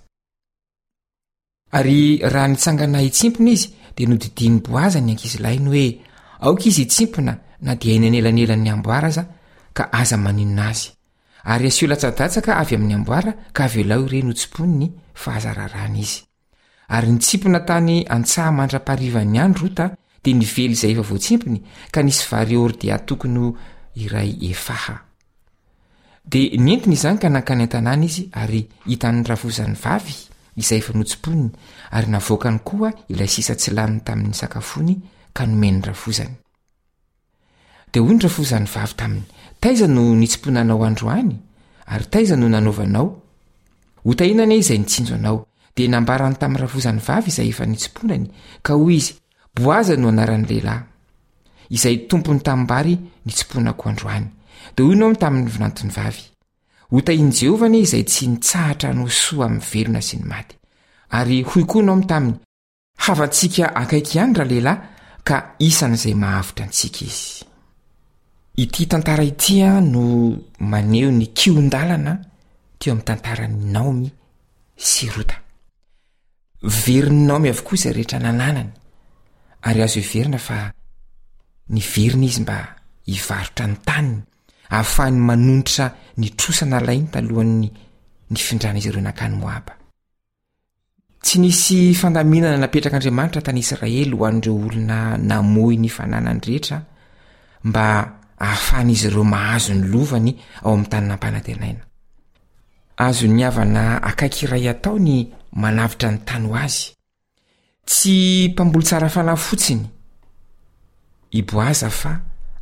Ary raha nitsangana hitsimpona izy, dia nodidiny Boaza ny ankizilainy hoe, aoka izy hitsimpona na dia eny anelanelan'ny amboara aza ka aza maninona azy. Ary asio latsa-datsaka avy amin'ny amboara ka avy elao ireny hotsipony ny fahazararana izy. Ary nitsimpona tany antsaha mandra-parivan'ny andro Rota, dia nively izay efa voatsimpony ka nisy vary ordia tokony iray efaha. Dia nientiny izany ka nankany an-tanàna izy ary hitan'ny rafozan'ny vavy izay efa notsipony, ary navoakany koa ilay sisa tsy laniny tamin'ny sakafony ka nomeny rafozany. Dia hoy ny rafozan'ny vavy taminy, taiza no nitsiponanao androany, ary taiza no nanaovanao? Ho tahinana izay nitsinjo anao. Dia nambarany tamin'ny rafozan'ny vavy izay efa nitsiponany, ka hoy izy, Boaza no anaran'ny lehilahy, izay tompony tanimbary nitsiponako androany. Dia hoy Naomi tamin'ny vinantony vavy, ho tahin'i Jehova anie izay tsy nitsahatra no soa amin'ny velona sy ny maty. Ary hoy koa Naomi taminy, havantsika akaiky ihany raha lehilahy, ka isan'izay mahavitra antsika izy. Ity tantara ity no maneho ny kiondalana teo amin'ny tantaran'ny Naomi sy Rota. Veriny Naomi avokoa izay rehetra nananany, ary azo iverina fa niverina izy mba hivarotra ny taniny, ahafahany manonitra ny trosana lainy talohan'ny nifindran'izy ireo nankany Moaba. Tsy nisy fandaminana napetrak'Andriamanitra tany Israely ho an'ireo olona namoy ny fananany rehetra mba ahafahan'izy ireo mahazo ny lovany ao amin'ny tany nampanantenaina. Azo ny havana akaiky iray atao ny manavitra ny tany ho azy. Tsy mpamboly tsara fanahy fotsiny i Boaza fa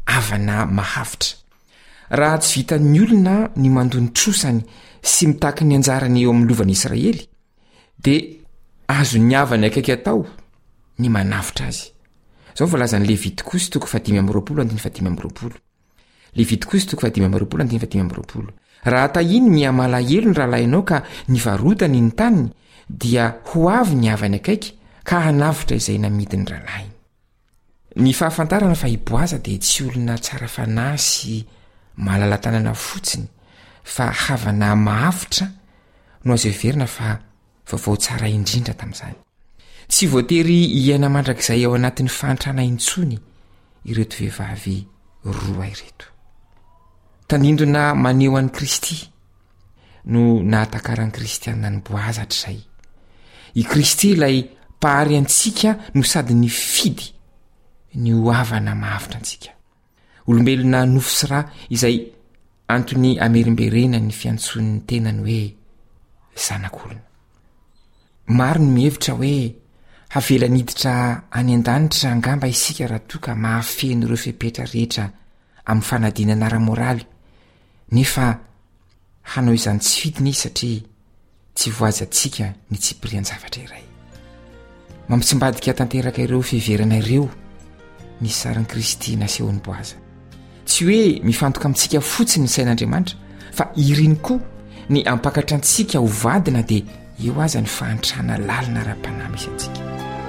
avana mahavitra. Raha tsy vitan'ny olona ny mandony trosany sy mitaky ny anjarany eo amin'ny lovan'ny Israely, dia azo ny avany akaiky atao ny manavitra azy. Zao volazan'ny Levitiko 5:20. Levitiko 5:20. Raha tahiny miamalaelo ny rahalainao ka nivarotany ny taniny, dia ho avy ny avany akaiky ka hanavitra izay namidiny rahalainy. Ny fahafantarana fa iboaza dia tsy olona tsara fanahy sy malala-tanana fotsiny, fa havana mahavitra no azo heverina fa vaovao tsara indrindra tamin'izany. Tsy voatery iaina mandrakizay ao anatin'ny fahantrana intsony ireto vehivavy roa ireto. Tanindona maneho an'i Kristy no nahatakaran'i Kristianina ny boaza hatr'izay. I Kristy ilay pahary antsika no sady ny fidy ny hoavana mahavitra antsika. Olombelona nofo sy ra izay antony amerimberena ny fiantson'ny tenany hoe zanak'olona. Maro ny mihevitra hoe havela niditra any an-danitra angamba isika raha toka mahafeno ireo fepetra rehetra amin'ny fanadinana ara-moraly, nefa hanao izany tsy fidiny izy satria tsy voazy atsika ny tsipirian-javatra iray. Mampitsimbadika tanteraka ireo fiheverana ireo ny sarin'i Kristy nasehony boaza. Tsy hoe mifantoka amintsika fotsiny ny sain'Andriamanitra, fa iriny koa ny ampakatra antsika ho vadina dia eo aza ny fahantrana lalina ra-panahy misy antsika.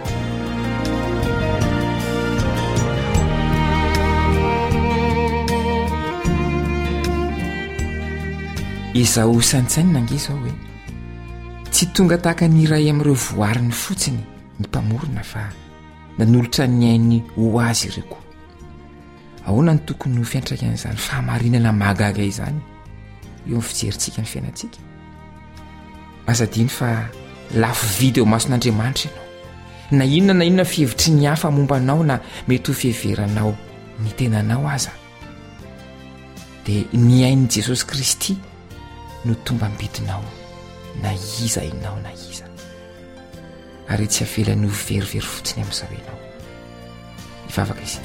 Izao sanitsainy nangiza hoe tsy tonga tahaka ny iray amin'ireo voariny fotsiny ny mpamorona, fa nanolotra ny ainy ho azy ireo koa. Ahoana ny tokony ho fiantraikan'izany fahamarinana mahagaga izany eo amin'ny fijerintsika ny fiainantsika? Azadiny fa lafo vidy eo mason'Andriamanitra ianao, na inona fihevitry ny hafa mombanao na mety ho fiheveranao ny tenanao aza, dia ny ain'i Jesosy Kristy no tomba mbidinao, na iza inao na iza, ary tsy havelany ho verivery fotsiny amin'izao ianao. Ivavaka isika.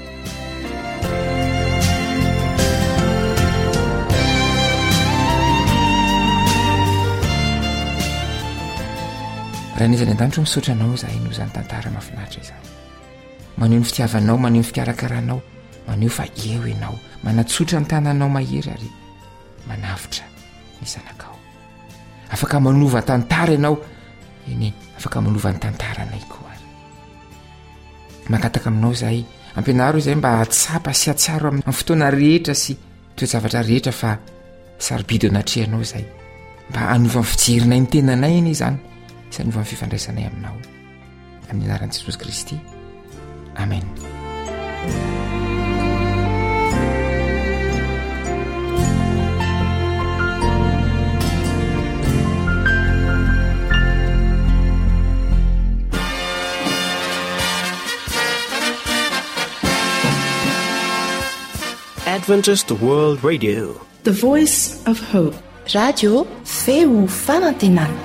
Raha nizany an-danitra misaotra anao zahay no izany tantara mahafinaritra izany. Maneho ny fitiavanao, maneho ny fikarakaranao, maneho fa eo ianao, manatsotra ny tananao mahery ary manavitra ny zanakao. Afaka manova tantara ianao, eny afaka manova ny tantaranay koa ary. Mankataka aminao zahay, ampianaro izay mba hatsapa sy hatsiaro amin'ny fotoana rehetra sy toe-javatra rehetra, fa sarobidy anatrehanao zahay mba hanova ny fijerinay ny tenanay eny izany, sy hanova ny fifandraisanay aminao, amin'ny anaran'i Jesosy Kristy. Amen. Adventist World Radio, The Voice of Hope. Radio feo fanantenana.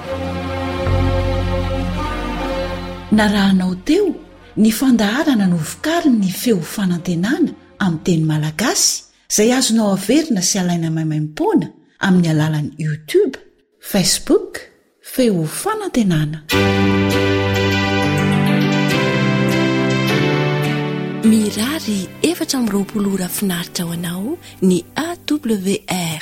Narahanao teo ny fandaharana no vokariny ny feo fanantenana amin'ny teny malagasy, izay azonao averina sy alaina maimaim-poana amin'ny alalan'ny YouTube, Facebook, feo fanantenana. Mirary 420 ora finaritra ho anao ny AWR.